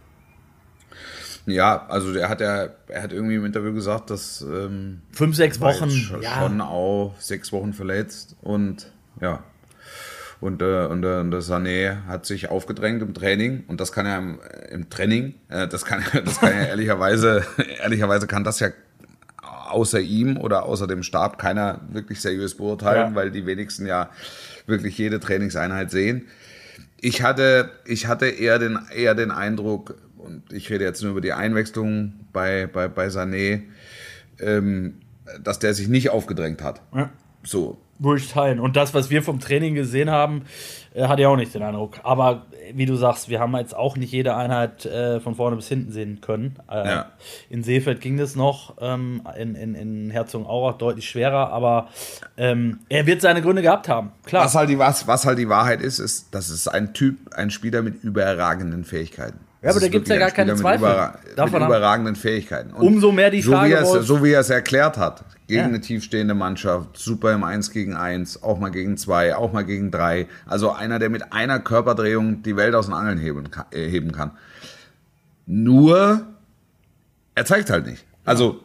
Ja, also der hat ja, er hat irgendwie im Interview gesagt, dass ähm, fünf, sechs Wochen schon, ja. schon auch sechs Wochen verletzt, und ja. Und, äh, und, äh, und der Sané hat sich aufgedrängt im Training, und das kann er im, im Training, äh, das kann, das kann er ehrlicherweise, ehrlicherweise kann das ja außer ihm oder außer dem Stab keiner wirklich seriös beurteilen, ja. weil die wenigsten ja wirklich jede Trainingseinheit sehen. Ich hatte, ich hatte eher den, eher den Eindruck, und ich rede jetzt nur über die Einwechslung bei, bei, bei Sané, ähm, dass der sich nicht aufgedrängt hat. Ja. So. Würde ich teilen. Und das, was wir vom Training gesehen haben, äh, hatte ich auch nicht den Eindruck. Aber wie du sagst, wir haben jetzt auch nicht jede Einheit äh, von vorne bis hinten sehen können. Äh, ja. In Seefeld ging das noch, ähm, in, in, in Herzogenaurach deutlich schwerer, aber ähm, er wird seine Gründe gehabt haben, klar. Was halt die, was, was halt die Wahrheit ist, ist, das ist ein Typ, ein Spieler mit überragenden Fähigkeiten. Ja, aber da gibt es ja gar keine Zweifel. Mit, überra- mit überragenden Fähigkeiten. Und umso mehr die so Frage, wie er es, so wie er es erklärt hat, gegen ja. eine tiefstehende Mannschaft, super im eins gegen eins, auch mal gegen zwei, auch mal gegen drei. Also einer, der mit einer Körperdrehung die Welt aus den Angeln heben kann. Äh, heben kann. Nur, er zeigt halt nicht. Also,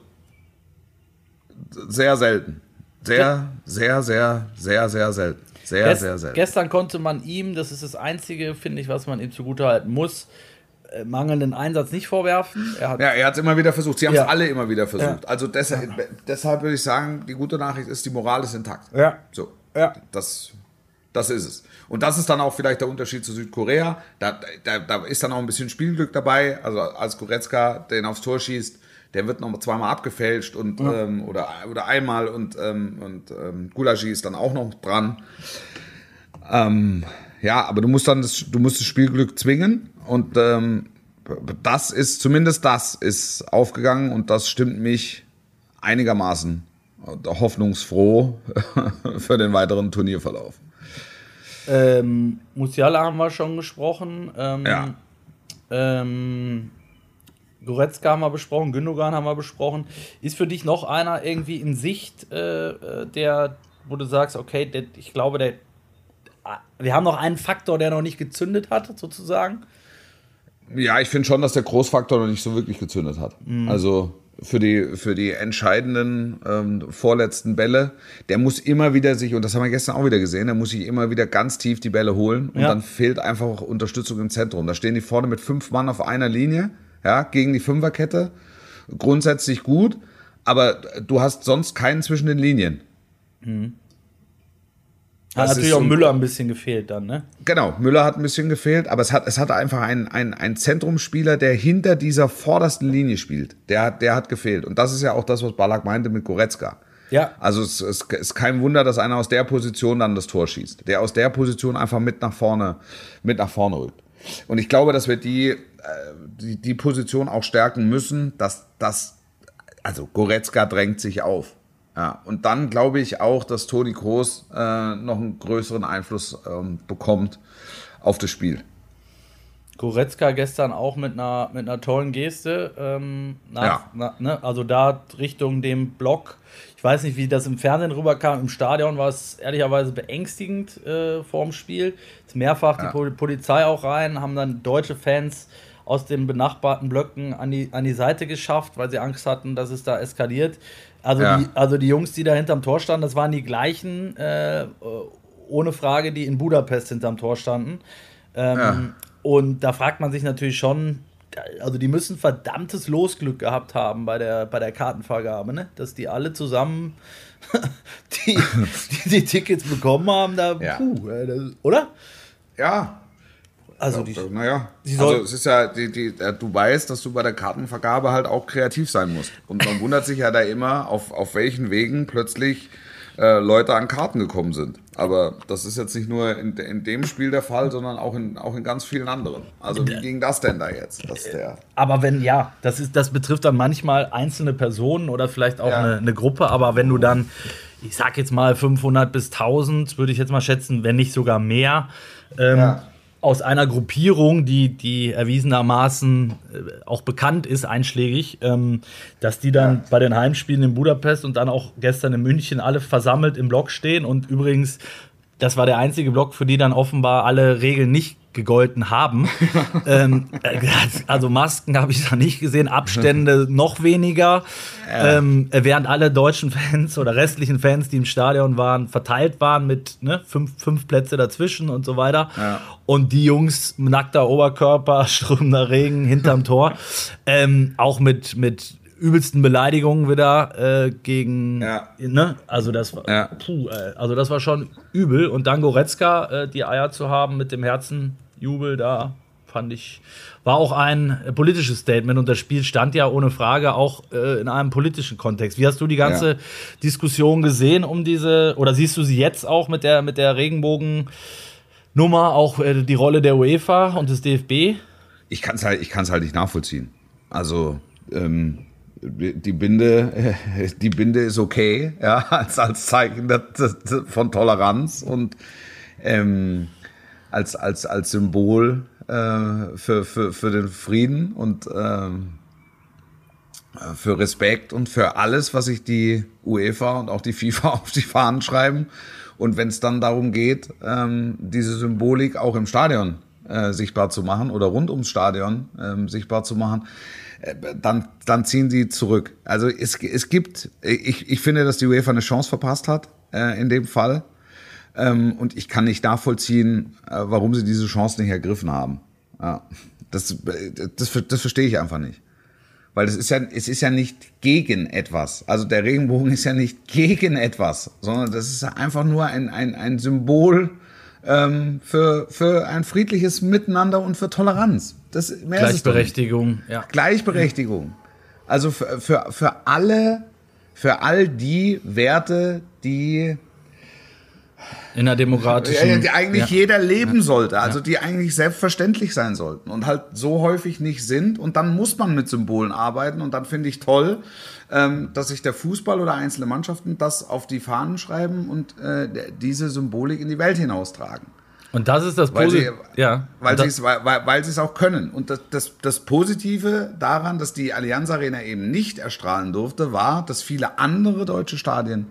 sehr selten. Sehr, sehr, sehr, sehr, sehr selten. Sehr, Gest- sehr selten. Gestern konnte man ihm, das ist das Einzige, finde ich, was man ihm zugutehalten muss, mangelnden Einsatz nicht vorwerfen. Er hat ja, er hat es immer wieder versucht. Sie haben es ja. alle immer wieder versucht. Ja. Also deshalb, ja. deshalb würde ich sagen, die gute Nachricht ist, die Moral ist intakt. Ja. So. Ja. Das, das ist es. Und das ist dann auch vielleicht der Unterschied zu Südkorea. Da, da, da ist dann auch ein bisschen Spielglück dabei. Also als Goretzka den aufs Tor schießt, der wird noch zweimal abgefälscht und, ja. ähm, oder, oder einmal, und, ähm, und ähm, Gulagi ist dann auch noch dran. Ähm, ja, aber du musst dann das, du musst das Spielglück zwingen, und ähm, das ist, zumindest das ist aufgegangen, und das stimmt mich einigermaßen hoffnungsfroh für den weiteren Turnierverlauf. Ähm, Musiala haben wir schon gesprochen. Ähm, ja. Ähm, Goretzka haben wir besprochen, Gündogan haben wir besprochen. Ist für dich noch einer irgendwie in Sicht, äh, der wo du sagst, okay, der, ich glaube, der, wir haben noch einen Faktor, der noch nicht gezündet hat, sozusagen? Ja, ich finde schon, dass der Großfaktor noch nicht so wirklich gezündet hat. Mhm. Also für die, für die entscheidenden ähm, vorletzten Bälle, der muss immer wieder sich, und das haben wir gestern auch wieder gesehen, der muss sich immer wieder ganz tief die Bälle holen und ja. dann fehlt einfach auch Unterstützung im Zentrum. Da stehen die vorne mit fünf Mann auf einer Linie, ja, gegen die Fünferkette. Grundsätzlich gut, aber du hast sonst keinen zwischen den Linien. Mhm. Hat natürlich auch Müller ein bisschen gefehlt dann, ne? Genau, Müller hat ein bisschen gefehlt, aber es hat, es hat einfach einen, einen, einen Zentrumsspieler, der hinter dieser vordersten Linie spielt. Der hat, der hat gefehlt. Und das ist ja auch das, was Ballack meinte mit Goretzka. Ja. Also es, es ist kein Wunder, dass einer aus der Position dann das Tor schießt. Der aus der Position einfach mit nach vorne, mit nach vorne rückt. Und ich glaube, dass wir die, die, die Position auch stärken müssen, dass das, also Goretzka drängt sich auf. Ja, und dann glaube ich auch, dass Toni Kroos äh, noch einen größeren Einfluss ähm, bekommt auf das Spiel. Goretzka gestern auch mit einer, mit einer tollen Geste. Ähm, nach, ja. na, ne, also da Richtung dem Block. Ich weiß nicht, wie das im Fernsehen rüberkam. Im Stadion war es ehrlicherweise beängstigend äh, vorm Spiel. Ist mehrfach ja. die Polizei auch rein, haben dann deutsche Fans aus den benachbarten Blöcken an die, an die Seite geschafft, weil sie Angst hatten, dass es da eskaliert. Also, ja. die, also die Jungs, die da hinterm Tor standen, das waren die gleichen, äh, ohne Frage, die in Budapest hinterm Tor standen. Ähm, ja. Und da fragt man sich natürlich schon, also die müssen verdammtes Losglück gehabt haben bei der, bei der Kartenvergabe, ne? Dass die alle zusammen die, die, die Tickets bekommen haben, da, ja. puh, äh, das, oder? Ja. Also die, naja, also es ist ja, die, die, du weißt, dass du bei der Kartenvergabe halt auch kreativ sein musst. Und man wundert sich ja da immer, auf, auf welchen Wegen plötzlich äh, Leute an Karten gekommen sind. Aber das ist jetzt nicht nur in, in dem Spiel der Fall, sondern auch in, auch in ganz vielen anderen. Also wie ging das denn da jetzt? Dass der aber wenn, ja, das, ist, das betrifft dann manchmal einzelne Personen oder vielleicht auch ja. eine, eine Gruppe. Aber wenn du dann, ich sag jetzt mal fünfhundert bis tausend, würde ich jetzt mal schätzen, wenn nicht sogar mehr, ähm, ja. aus einer Gruppierung, die, die erwiesenermaßen auch bekannt ist, einschlägig, ähm, dass die dann ja. bei den Heimspielen in Budapest und dann auch gestern in München alle versammelt im Block stehen. Und übrigens, das war der einzige Block, für die dann offenbar alle Regeln nicht gegolten haben. ähm, also Masken habe ich da nicht gesehen, Abstände noch weniger. Ja. Ähm, während alle deutschen Fans oder restlichen Fans, die im Stadion waren, verteilt waren mit ne, fünf, fünf Plätze dazwischen und so weiter. Ja. Und die Jungs, nackter Oberkörper, strömender Regen hinterm Tor, ähm, auch mit, mit übelsten Beleidigungen wieder äh, gegen, ja. ne? Also das war, ja. puh, äh, also das war schon übel. Und dann Goretzka, äh, die Eier zu haben mit dem Herzenjubel da, fand ich, war auch ein äh, politisches Statement. Und das Spiel stand ja ohne Frage auch äh, in einem politischen Kontext. Wie hast du die ganze ja. Diskussion gesehen um diese, oder siehst du sie jetzt auch mit der, mit der Regenbogen-Nummer, auch äh, die Rolle der UEFA und des D F B? Ich kann es halt, ich kann's halt nicht nachvollziehen. Also, ähm, Die Binde, die Binde ist okay, ja, als, als Zeichen von Toleranz und ähm, als, als, als Symbol äh, für, für, für den Frieden und ähm, für Respekt und für alles, was sich die UEFA und auch die FIFA auf die Fahnen schreiben. Und wenn es dann darum geht, ähm, diese Symbolik auch im Stadion äh, sichtbar zu machen oder rund ums Stadion äh, sichtbar zu machen, Dann, dann ziehen sie zurück. Also es, es gibt, ich, ich finde, dass die UEFA eine Chance verpasst hat äh, in dem Fall. Ähm, und ich kann nicht nachvollziehen, äh, warum sie diese Chance nicht ergriffen haben. Ja, das, das, das verstehe ich einfach nicht. Weil es ist ja, es ist ja nicht gegen etwas. Also der Regenbogen ist ja nicht gegen etwas, sondern das ist einfach nur ein, ein, ein Symbol ähm, für, für ein friedliches Miteinander und für Toleranz. Das, mehr Gleichberechtigung, ja. Gleichberechtigung. Also für, für, für alle, für all die Werte, die in der demokratischen, die eigentlich ja. jeder leben sollte, also die eigentlich selbstverständlich sein sollten und halt so häufig nicht sind. Und dann muss man mit Symbolen arbeiten. Und dann finde ich toll, ähm, dass sich der Fußball oder einzelne Mannschaften das auf die Fahnen schreiben und äh, diese Symbolik in die Welt hinaustragen. Und das ist das Positive, ja. weil sie es weil, weil sie es auch können. Und das, das, das Positive daran, dass die Allianz Arena eben nicht erstrahlen durfte, war, dass viele andere deutsche Stadien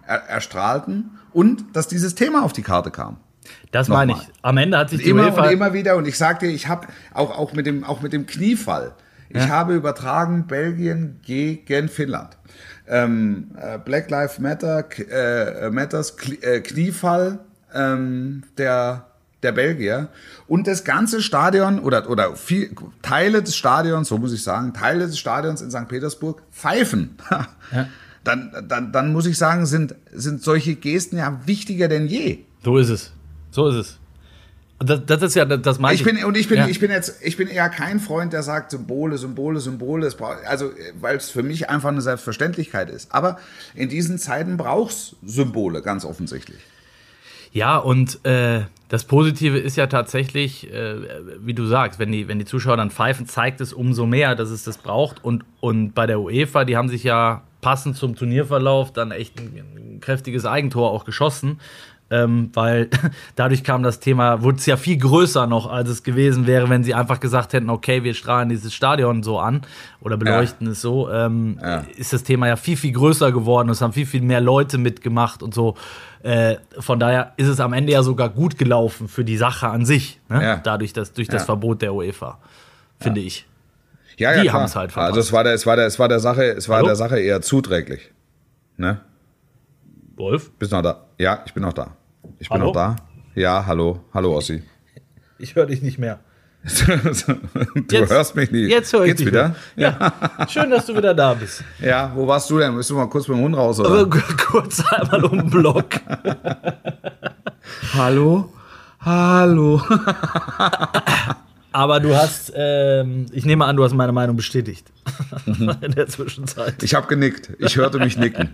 er, erstrahlten und dass dieses Thema auf die Karte kam. Das meine ich. Am Ende hat sich die immer UEFA und immer wieder, und ich sagte, ich habe auch, auch, mit dem, auch mit dem Kniefall, ich ja. habe übertragen Belgien gegen Finnland. Ähm, äh, Black Lives Matter, äh, Matters, äh, Kniefall ähm, der, der Belgier und das ganze Stadion oder, oder viel, Teile des Stadions, so muss ich sagen, Teile des Stadions in Sankt Petersburg pfeifen. Ja. Dann, dann, dann muss ich sagen, sind, sind solche Gesten ja wichtiger denn je. So ist es. So ist es. Und das, das ist ja, das, das meine ich. Ich bin, und ich bin, ja. ich bin jetzt, ich bin eher kein Freund, der sagt Symbole, Symbole, Symbole. Es braucht, also, weil es für mich einfach eine Selbstverständlichkeit ist. Aber in diesen Zeiten braucht es Symbole, ganz offensichtlich. Ja, und äh, das Positive ist ja tatsächlich, äh, wie du sagst, wenn die, wenn die Zuschauer dann pfeifen, zeigt es umso mehr, dass es das braucht. Und, und bei der UEFA, die haben sich ja passend zum Turnierverlauf dann echt ein, ein kräftiges Eigentor auch geschossen. Ähm, weil dadurch kam das Thema, wurde es ja viel größer noch, als es gewesen wäre, wenn sie einfach gesagt hätten, okay, wir strahlen dieses Stadion so an oder beleuchten ja. es so, ähm, ja. ist das Thema ja viel, viel größer geworden. Es haben viel, viel mehr Leute mitgemacht und so. Äh, von daher ist es am Ende ja sogar gut gelaufen für die Sache an sich, ne? ja. dadurch, dass, durch das ja. Verbot der UEFA, finde ja. ich. Ja, ja, die haben es halt verpasst. Also es war der, es war der, es war der Sache, es war Hallo? der Sache eher zuträglich. Ne? Wolf? Bist du noch da? Ja, ich bin noch da. Ich bin hallo? noch da. Ja, hallo. Hallo, Ossi. Ich höre dich nicht mehr. du jetzt, hörst mich nie. Jetzt höre ich Geht's dich wieder? Ja. ja. Schön, dass du wieder da bist. Ja, wo warst du denn? Bist du mal kurz mit dem Hund raus, oder? Aber kurz einmal um den Block. Hallo? Hallo? Aber du hast, ähm, ich nehme an, du hast meine Meinung bestätigt. Mhm. In der Zwischenzeit. Ich habe genickt. Ich hörte mich nicken.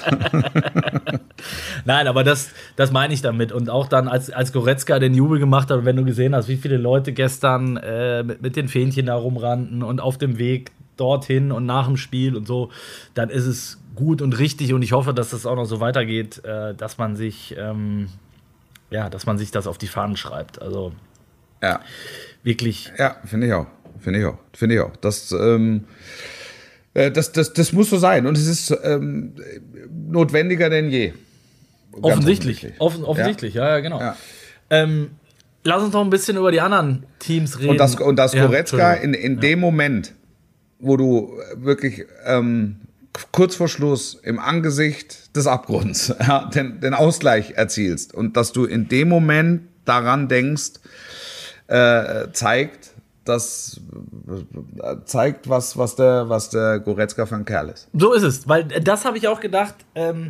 Nein, aber das, das meine ich damit. Und auch dann, als, als Goretzka den Jubel gemacht hat, und wenn du gesehen hast, wie viele Leute gestern äh, mit, mit den Fähnchen da rumrannten und auf dem Weg dorthin und nach dem Spiel und so, dann ist es gut und richtig. Und ich hoffe, dass das auch noch so weitergeht, äh, dass man sich, ähm, ja, dass man sich das auf die Fahnen schreibt. Also, ja. Wirklich. Ja, finde ich auch. Finde ich auch. Finde ich auch. Das, ähm, äh, das, das, das muss so sein. Und es ist ähm, notwendiger denn je. Offensichtlich. offensichtlich. Offen, offensichtlich, ja, ja, ja genau. Ja. Ähm, lass uns noch ein bisschen über die anderen Teams reden. Und das, und das ja, Goretzka in, in ja. dem Moment, wo du wirklich ähm, kurz vor Schluss im Angesicht des Abgrunds ja, den, den Ausgleich erzielst und dass du in dem Moment daran denkst, Äh, zeigt, das äh, zeigt, was, was, der, was der Goretzka für ein Kerl ist. So ist es, weil das habe ich auch gedacht, ähm,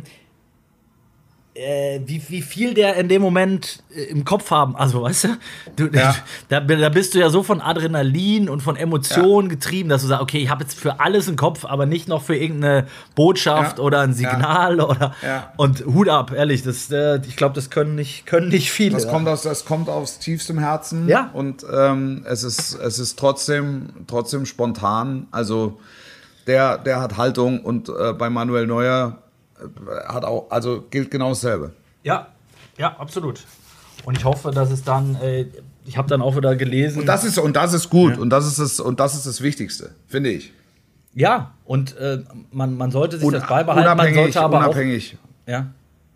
äh, wie, wie viel der in dem Moment äh, im Kopf haben, also weißt du, du ja. da, da bist du ja so von Adrenalin und von Emotionen ja. getrieben, dass du sagst, okay, ich habe jetzt für alles im Kopf, aber nicht noch für irgendeine Botschaft ja. oder ein Signal ja. oder ja. und Hut ab, ehrlich, das, äh, ich glaube, das können nicht, können nicht viele. Das, ja. kommt aus, das kommt aus tiefstem Herzen ja. und ähm, es ist, es ist trotzdem, trotzdem spontan, also der, der hat Haltung und äh, bei Manuel Neuer hat auch, also gilt genau dasselbe. Ja, ja, absolut. Und ich hoffe, dass es dann, äh, ich habe dann auch wieder gelesen. Und das ist, und das ist gut ja. und, das ist das, und das ist das Wichtigste, finde ich. Ja, und äh, man, man sollte sich Un- das beibehalten. Unabhängig, man sollte aber unabhängig. Auch, ja.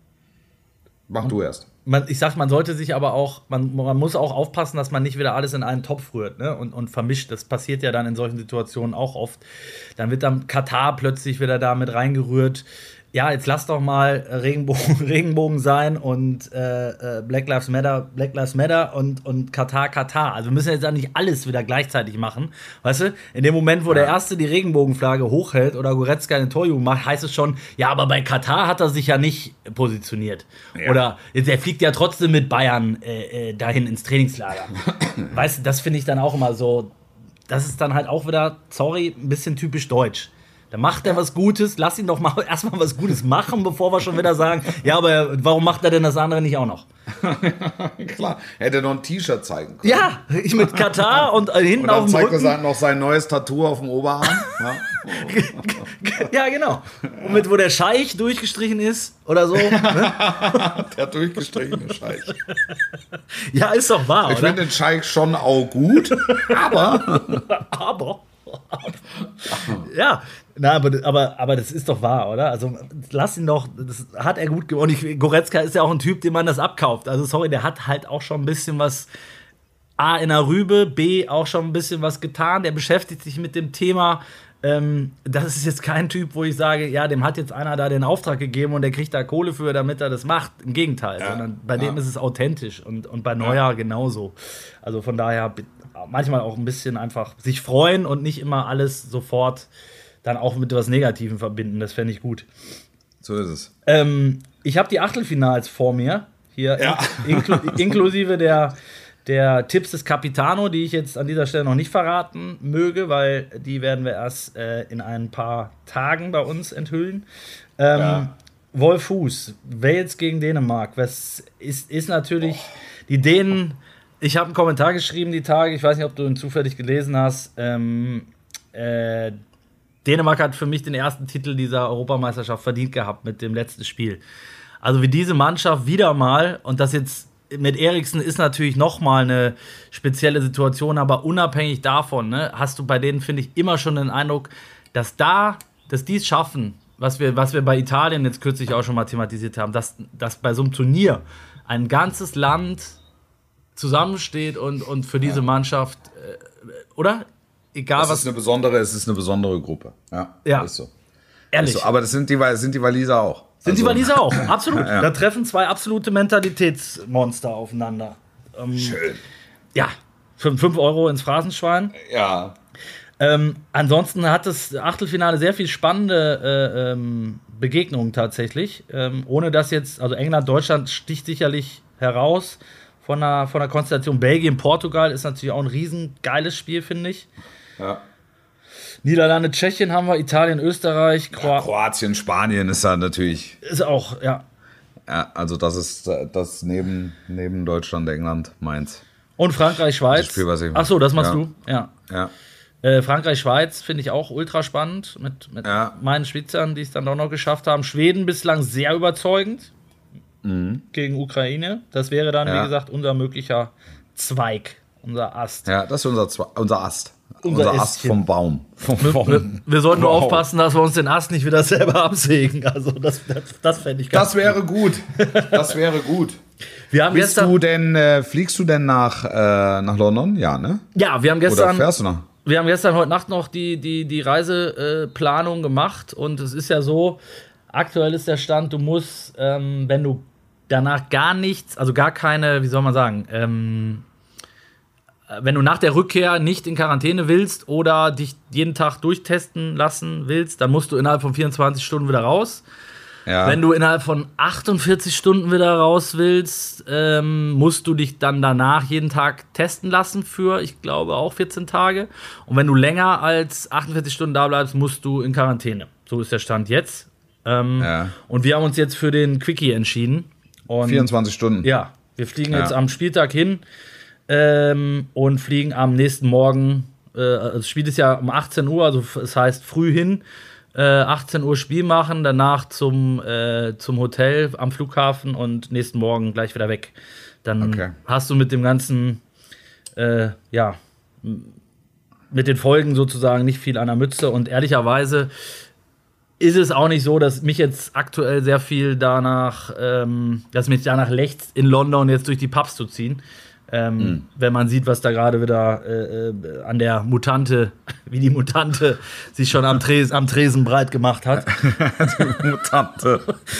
Mach du erst. Man, ich sag, man sollte sich aber auch, man, man muss auch aufpassen, dass man nicht wieder alles in einen Topf rührt, ne? und, und vermischt. Das passiert ja dann in solchen Situationen auch oft. Dann wird dann Katar plötzlich wieder da mit reingerührt. Ja, jetzt lass doch mal Regenbogen, Regenbogen sein und äh, Black Lives Matter, Black Lives Matter und, und Katar, Katar. Also wir müssen jetzt ja nicht alles wieder gleichzeitig machen. Weißt du, in dem Moment, wo ja. der Erste die Regenbogenflagge hochhält oder Goretzka eine Torjugend macht, heißt es schon, ja, aber bei Katar hat er sich ja nicht positioniert. Ja. Oder der fliegt ja trotzdem mit Bayern äh, äh, dahin ins Trainingslager. Weißt du, das finde ich dann auch immer so, das ist dann halt auch wieder, sorry, ein bisschen typisch deutsch. Da macht er was Gutes, lass ihn doch mal erstmal was Gutes machen, bevor wir schon wieder sagen, ja, aber warum macht er denn das andere nicht auch noch? Klar, hätte noch ein T-Shirt zeigen können. Ja, ich mit Katar und äh, hinten und auf dem Rücken. Und dann zeigt er noch sein neues Tattoo auf dem Oberarm. Ja, ja genau. Und mit, wo der Scheich durchgestrichen ist oder so. Ne? Der durchgestrichene Scheich. Ja, ist doch wahr, ich oder? Ich finde den Scheich schon auch gut, aber... aber... Ja, na, aber, aber, aber das ist doch wahr, oder? Also lass ihn doch, das hat er gut gemacht. Und ich, Goretzka ist ja auch ein Typ, dem man das abkauft. Also sorry, der hat halt auch schon ein bisschen was A in der Rübe, B auch schon ein bisschen was getan. Der beschäftigt sich mit dem Thema. Ähm, das ist jetzt kein Typ, wo ich sage, ja, dem hat jetzt einer da den Auftrag gegeben und der kriegt da Kohle für, damit er das macht. Im Gegenteil, ja, sondern bei dem ja. ist es authentisch und, und bei Neuer ja. genauso. Also von daher manchmal auch ein bisschen einfach sich freuen und nicht immer alles sofort dann auch mit etwas Negativem verbinden. Das fände ich gut. So ist es. Ähm, ich habe die Achtelfinals vor mir, hier ja. inklu inklusive der Der Tipps des Capitano, die ich jetzt an dieser Stelle noch nicht verraten möge, weil die werden wir erst äh, in ein paar Tagen bei uns enthüllen. Ähm, ja. Wolf Fuß, Wales gegen Dänemark. Was ist, ist natürlich oh. die Dänen. Ich habe einen Kommentar geschrieben die Tage. Ich weiß nicht, ob du ihn zufällig gelesen hast. Ähm, äh, Dänemark hat für mich den ersten Titel dieser Europameisterschaft verdient gehabt mit dem letzten Spiel. Also wie diese Mannschaft wieder mal, und das jetzt mit Eriksen ist natürlich nochmal eine spezielle Situation, aber unabhängig davon, ne, hast du bei denen, finde ich, immer schon den Eindruck, dass da, dass die es schaffen, was wir, was wir bei Italien jetzt kürzlich auch schon mal thematisiert haben, dass, dass bei so einem Turnier ein ganzes Land zusammensteht und, und für diese ja. Mannschaft, äh, oder? Egal das was. Ist eine besondere, es ist eine besondere Gruppe. Ja, ja. Ist so. Ehrlich. Ist so. Aber das sind die, sind die Waliser auch. Sind also, die Waliser auch, absolut. Ja. Da treffen zwei absolute Mentalitätsmonster aufeinander. Ähm, Schön. Ja, für fünf Euro ins Phrasenschwein. Ja. Ähm, ansonsten hat das Achtelfinale sehr viel spannende äh, ähm, Begegnungen tatsächlich. Ähm, ohne dass jetzt, also England, Deutschland sticht sicherlich heraus von der, von der Konstellation. Belgien, Portugal ist natürlich auch ein riesengeiles Spiel, finde ich. Ja. Niederlande, Tschechien haben wir, Italien, Österreich, Kroatien. Ja, Kroatien, Spanien ist da natürlich. Ist auch, ja. Ja, also das ist das neben, neben Deutschland, England, Mainz. Und Frankreich, Schweiz. Spiel, was ich Ach so, das machst ja. du. Ja. ja. Äh, Frankreich, Schweiz finde ich auch ultra spannend mit, mit ja. meinen Schweizern, die es dann doch noch geschafft haben. Schweden bislang sehr überzeugend mhm. gegen Ukraine. Das wäre dann, ja. wie gesagt, unser möglicher Zweig, unser Ast. Ja, das ist unser, Zwe unser Ast. Unser, unser Ast vom Baum. Vom Baum. Wir, wir sollten wow. nur aufpassen, dass wir uns den Ast nicht wieder selber absägen. Also das, das, das fände ich ganz Das wäre gut. Das wäre gut. Wir haben Bist gestern, du denn, äh, fliegst du denn nach, äh, nach London? Ja, ne? Ja, wir haben gestern. Oder fährst du noch? Wir haben gestern heute Nacht noch die, die, die Reiseplanung äh, gemacht. Und es ist ja so, aktuell ist der Stand, du musst, ähm, wenn du danach gar nichts, also gar keine, wie soll man sagen, ähm, wenn du nach der Rückkehr nicht in Quarantäne willst oder dich jeden Tag durchtesten lassen willst, dann musst du innerhalb von vierundzwanzig Stunden wieder raus. Ja. Wenn du innerhalb von achtundvierzig Stunden wieder raus willst, ähm, musst du dich dann danach jeden Tag testen lassen für, ich glaube, auch vierzehn Tage. Und wenn du länger als achtundvierzig Stunden da bleibst, musst du in Quarantäne. So ist der Stand jetzt. Ähm, ja. Und wir haben uns jetzt für den Quickie entschieden. Und vierundzwanzig Stunden? Ja, wir fliegen ja. jetzt am Spieltag hin. Ähm, und fliegen am nächsten Morgen, äh, das Spiel ist ja um achtzehn Uhr, also das heißt früh hin, äh, achtzehn Uhr Spiel machen, danach zum, äh, zum Hotel am Flughafen und nächsten Morgen gleich wieder weg. Dann okay. hast du mit dem ganzen, äh, ja, mit den Folgen sozusagen nicht viel an der Mütze und ehrlicherweise ist es auch nicht so, dass mich jetzt aktuell sehr viel danach, ähm, dass mich danach lechzt, in London jetzt durch die Pubs zu ziehen. Ähm, mhm. Wenn man sieht, was da gerade wieder äh, äh, an der Mutante, wie die Mutante sich schon am, Tres am Tresen breit gemacht hat. Die Mutante.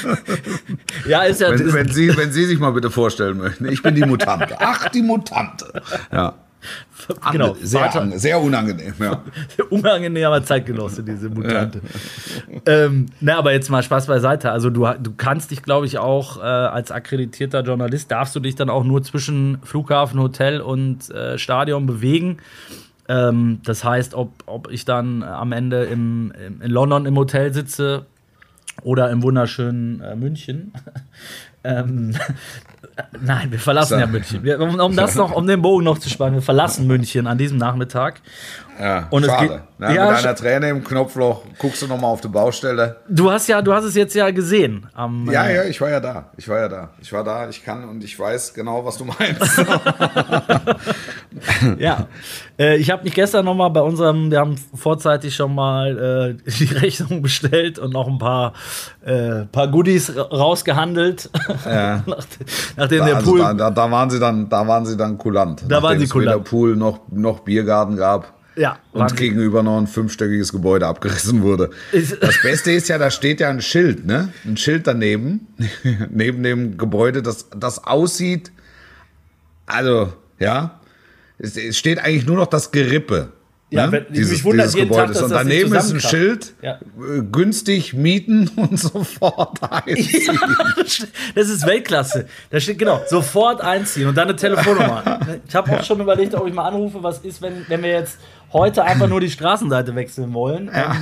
Ja, ist ja. Wenn, ist wenn, Sie, wenn Sie sich mal bitte vorstellen möchten, ich bin die Mutante. Ach, die Mutante. Ja. Genau, sehr, an, sehr unangenehm, ja. Unangenehm, aber Zeitgenosse, diese Mutante. Ja. Ähm, na, aber jetzt mal Spaß beiseite. Also du, du kannst dich, glaube ich, auch äh, als akkreditierter Journalist, darfst du dich dann auch nur zwischen Flughafen, Hotel und äh, Stadion bewegen. Ähm, das heißt, ob, ob ich dann am Ende im, im, in London im Hotel sitze oder im wunderschönen äh, München, Ähm, nein, wir verlassen ja München. Wir, um, um das noch, um den Bogen noch zu spannen, wir verlassen München an diesem Nachmittag. Ja, und schade. Es geht, Na, ja, mit einer Träne im Knopfloch guckst du nochmal auf die Baustelle. Du hast ja, du hast es jetzt ja gesehen. Am, ja, äh, ja, ich war ja da. Ich war ja da. Ich war da, ich kann und ich weiß genau, was du meinst. ja, äh, ich habe mich gestern nochmal bei unserem, wir haben vorzeitig schon mal äh, die Rechnung bestellt und noch ein paar, äh, paar Goodies rausgehandelt. Ja. Nach, nachdem da, der also Pool. Da, da, da waren sie dann, da waren sie dann kulant. Da waren sie kulant. Weder Pool noch, noch Biergarten gab. Ja, und gegenüber noch ein fünfstöckiges Gebäude abgerissen wurde. Das Beste ist ja, da steht ja ein Schild, ne? Ein Schild daneben, neben dem Gebäude, das, das aussieht, also, ja, es, es steht eigentlich nur noch das Gerippe. Ja, ne? wenn, dieses, mich wundert dieses jeden Gebäudes. Tag, dass und das daneben nicht ist ein Schild, ja. äh, günstig mieten und sofort einziehen. Ja, das ist Weltklasse. Da steht genau, sofort einziehen und dann eine Telefonnummer. Ich habe auch schon überlegt, ob ich mal anrufe, was ist, wenn, wenn wir jetzt heute einfach nur die Straßenseite wechseln wollen. Ja.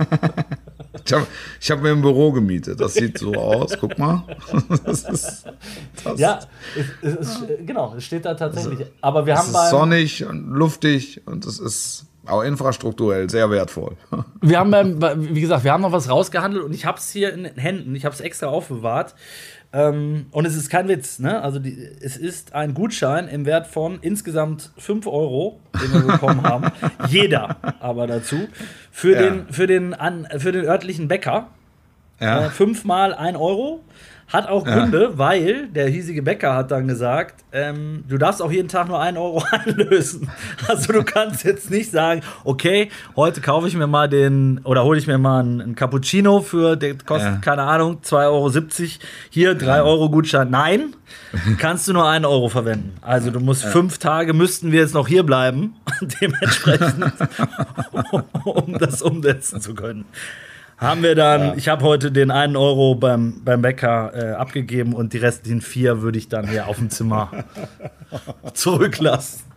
Ich habe ich hab mir ein Büro gemietet. Das sieht so aus. Guck mal. Das ist, das ja, es, es ist, genau, es steht da tatsächlich. Aber wir es haben ist beim, sonnig und luftig und es ist auch infrastrukturell sehr wertvoll. Wir haben beim, wie gesagt, wir haben noch was rausgehandelt und ich habe es hier in den Händen. Ich habe es extra aufbewahrt. Ähm, und es ist kein Witz, ne? Also die, es ist ein Gutschein im Wert von insgesamt fünf Euro, den wir bekommen haben. Jeder aber dazu. Für, ja. den, für, den, an, für den örtlichen Bäcker. Ja. Äh, fünfmal ein Euro. Hat auch Gründe, ja. weil der hiesige Bäcker hat dann gesagt, ähm, du darfst auch jeden Tag nur einen Euro einlösen. Also du kannst jetzt nicht sagen, okay, heute kaufe ich mir mal den, oder hole ich mir mal einen, einen Cappuccino für, der kostet, ja. keine Ahnung, zwei Euro siebzig, hier drei Euro Gutschein. Nein, kannst du nur einen Euro verwenden. Also du musst ja. fünf Tage, müssten wir jetzt noch hier bleiben, dementsprechend, um das umsetzen zu können. Haben wir dann, ja. ich habe heute den einen Euro beim, beim Bäcker äh, abgegeben und die restlichen vier würde ich dann hier auf dem Zimmer zurücklassen.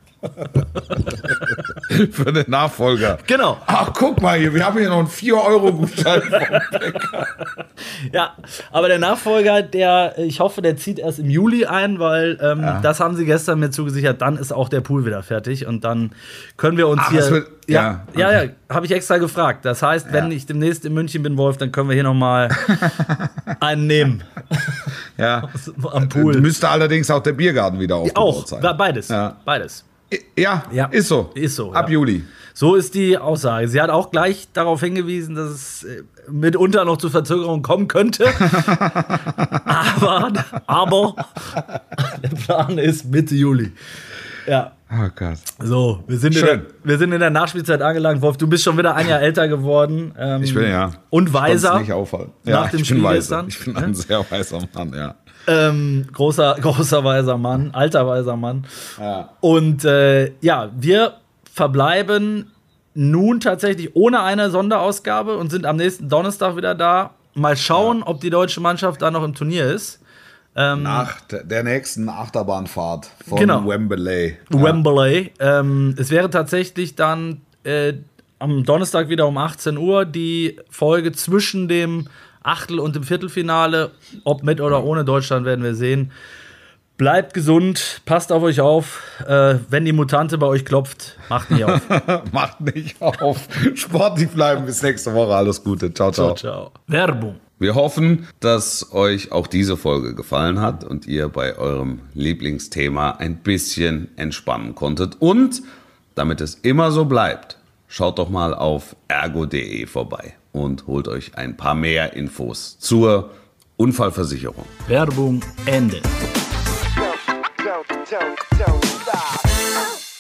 Für den Nachfolger. Genau. Ach, guck mal hier, wir haben hier noch einen vier Euro Gutschein vom Bäcker. Ja, aber der Nachfolger, der, ich hoffe, der zieht erst im Juli ein, weil ähm, ja. das haben sie gestern mir zugesichert, dann ist auch der Pool wieder fertig und dann können wir uns Ach, hier... Wird, ja, ja, okay. ja, ja habe ich extra gefragt. Das heißt, wenn ja. ich demnächst in München bin, Wolf, dann können wir hier nochmal einen nehmen. Ja. Am Pool. Müsste allerdings auch der Biergarten wieder aufgebaut auch, sein. Auch, beides, ja. beides. Ja, ja, ist so. Ist so. Ab ja. Juli. So ist die Aussage. Sie hat auch gleich darauf hingewiesen, dass es mitunter noch zu Verzögerungen kommen könnte. aber, aber der Plan ist Mitte Juli. Ja. Oh Gott. So, wir sind, in der, wir sind in der Nachspielzeit angelangt. Wolf, du bist schon wieder ein Jahr älter geworden. Ähm, ich bin ja. Und weiser. Nicht auffallen. Nach ja, dem ich Spiel bin weiser. gestern. Ich bin ein sehr weiser Mann, ja. Ähm, großer, großer weiser Mann, alter weiser Mann. Ja. Und äh, ja, wir verbleiben nun tatsächlich ohne eine Sonderausgabe und sind am nächsten Donnerstag wieder da. Mal schauen, ja. ob die deutsche Mannschaft da noch im Turnier ist. Ähm, Nach der nächsten Achterbahnfahrt von genau. Wembley. Wembley. Ja. Ähm, es wäre tatsächlich dann äh, am Donnerstag wieder um achtzehn Uhr die Folge zwischen dem Achtel- und dem Viertelfinale. Ob mit oder ohne Deutschland werden wir sehen. Bleibt gesund, passt auf euch auf. Äh, wenn die Mutante bei euch klopft, macht nicht auf. Macht nicht auf. Sportlich bleiben. Bis nächste Woche. Alles Gute. Ciao, ciao. Ciao, ciao. Werbung. Wir hoffen, dass euch auch diese Folge gefallen hat und ihr bei eurem Lieblingsthema ein bisschen entspannen konntet. Und damit es immer so bleibt, schaut doch mal auf ergo punkt de vorbei und holt euch ein paar mehr Infos zur Unfallversicherung. Werbung Ende. Don't, don't, don't stop.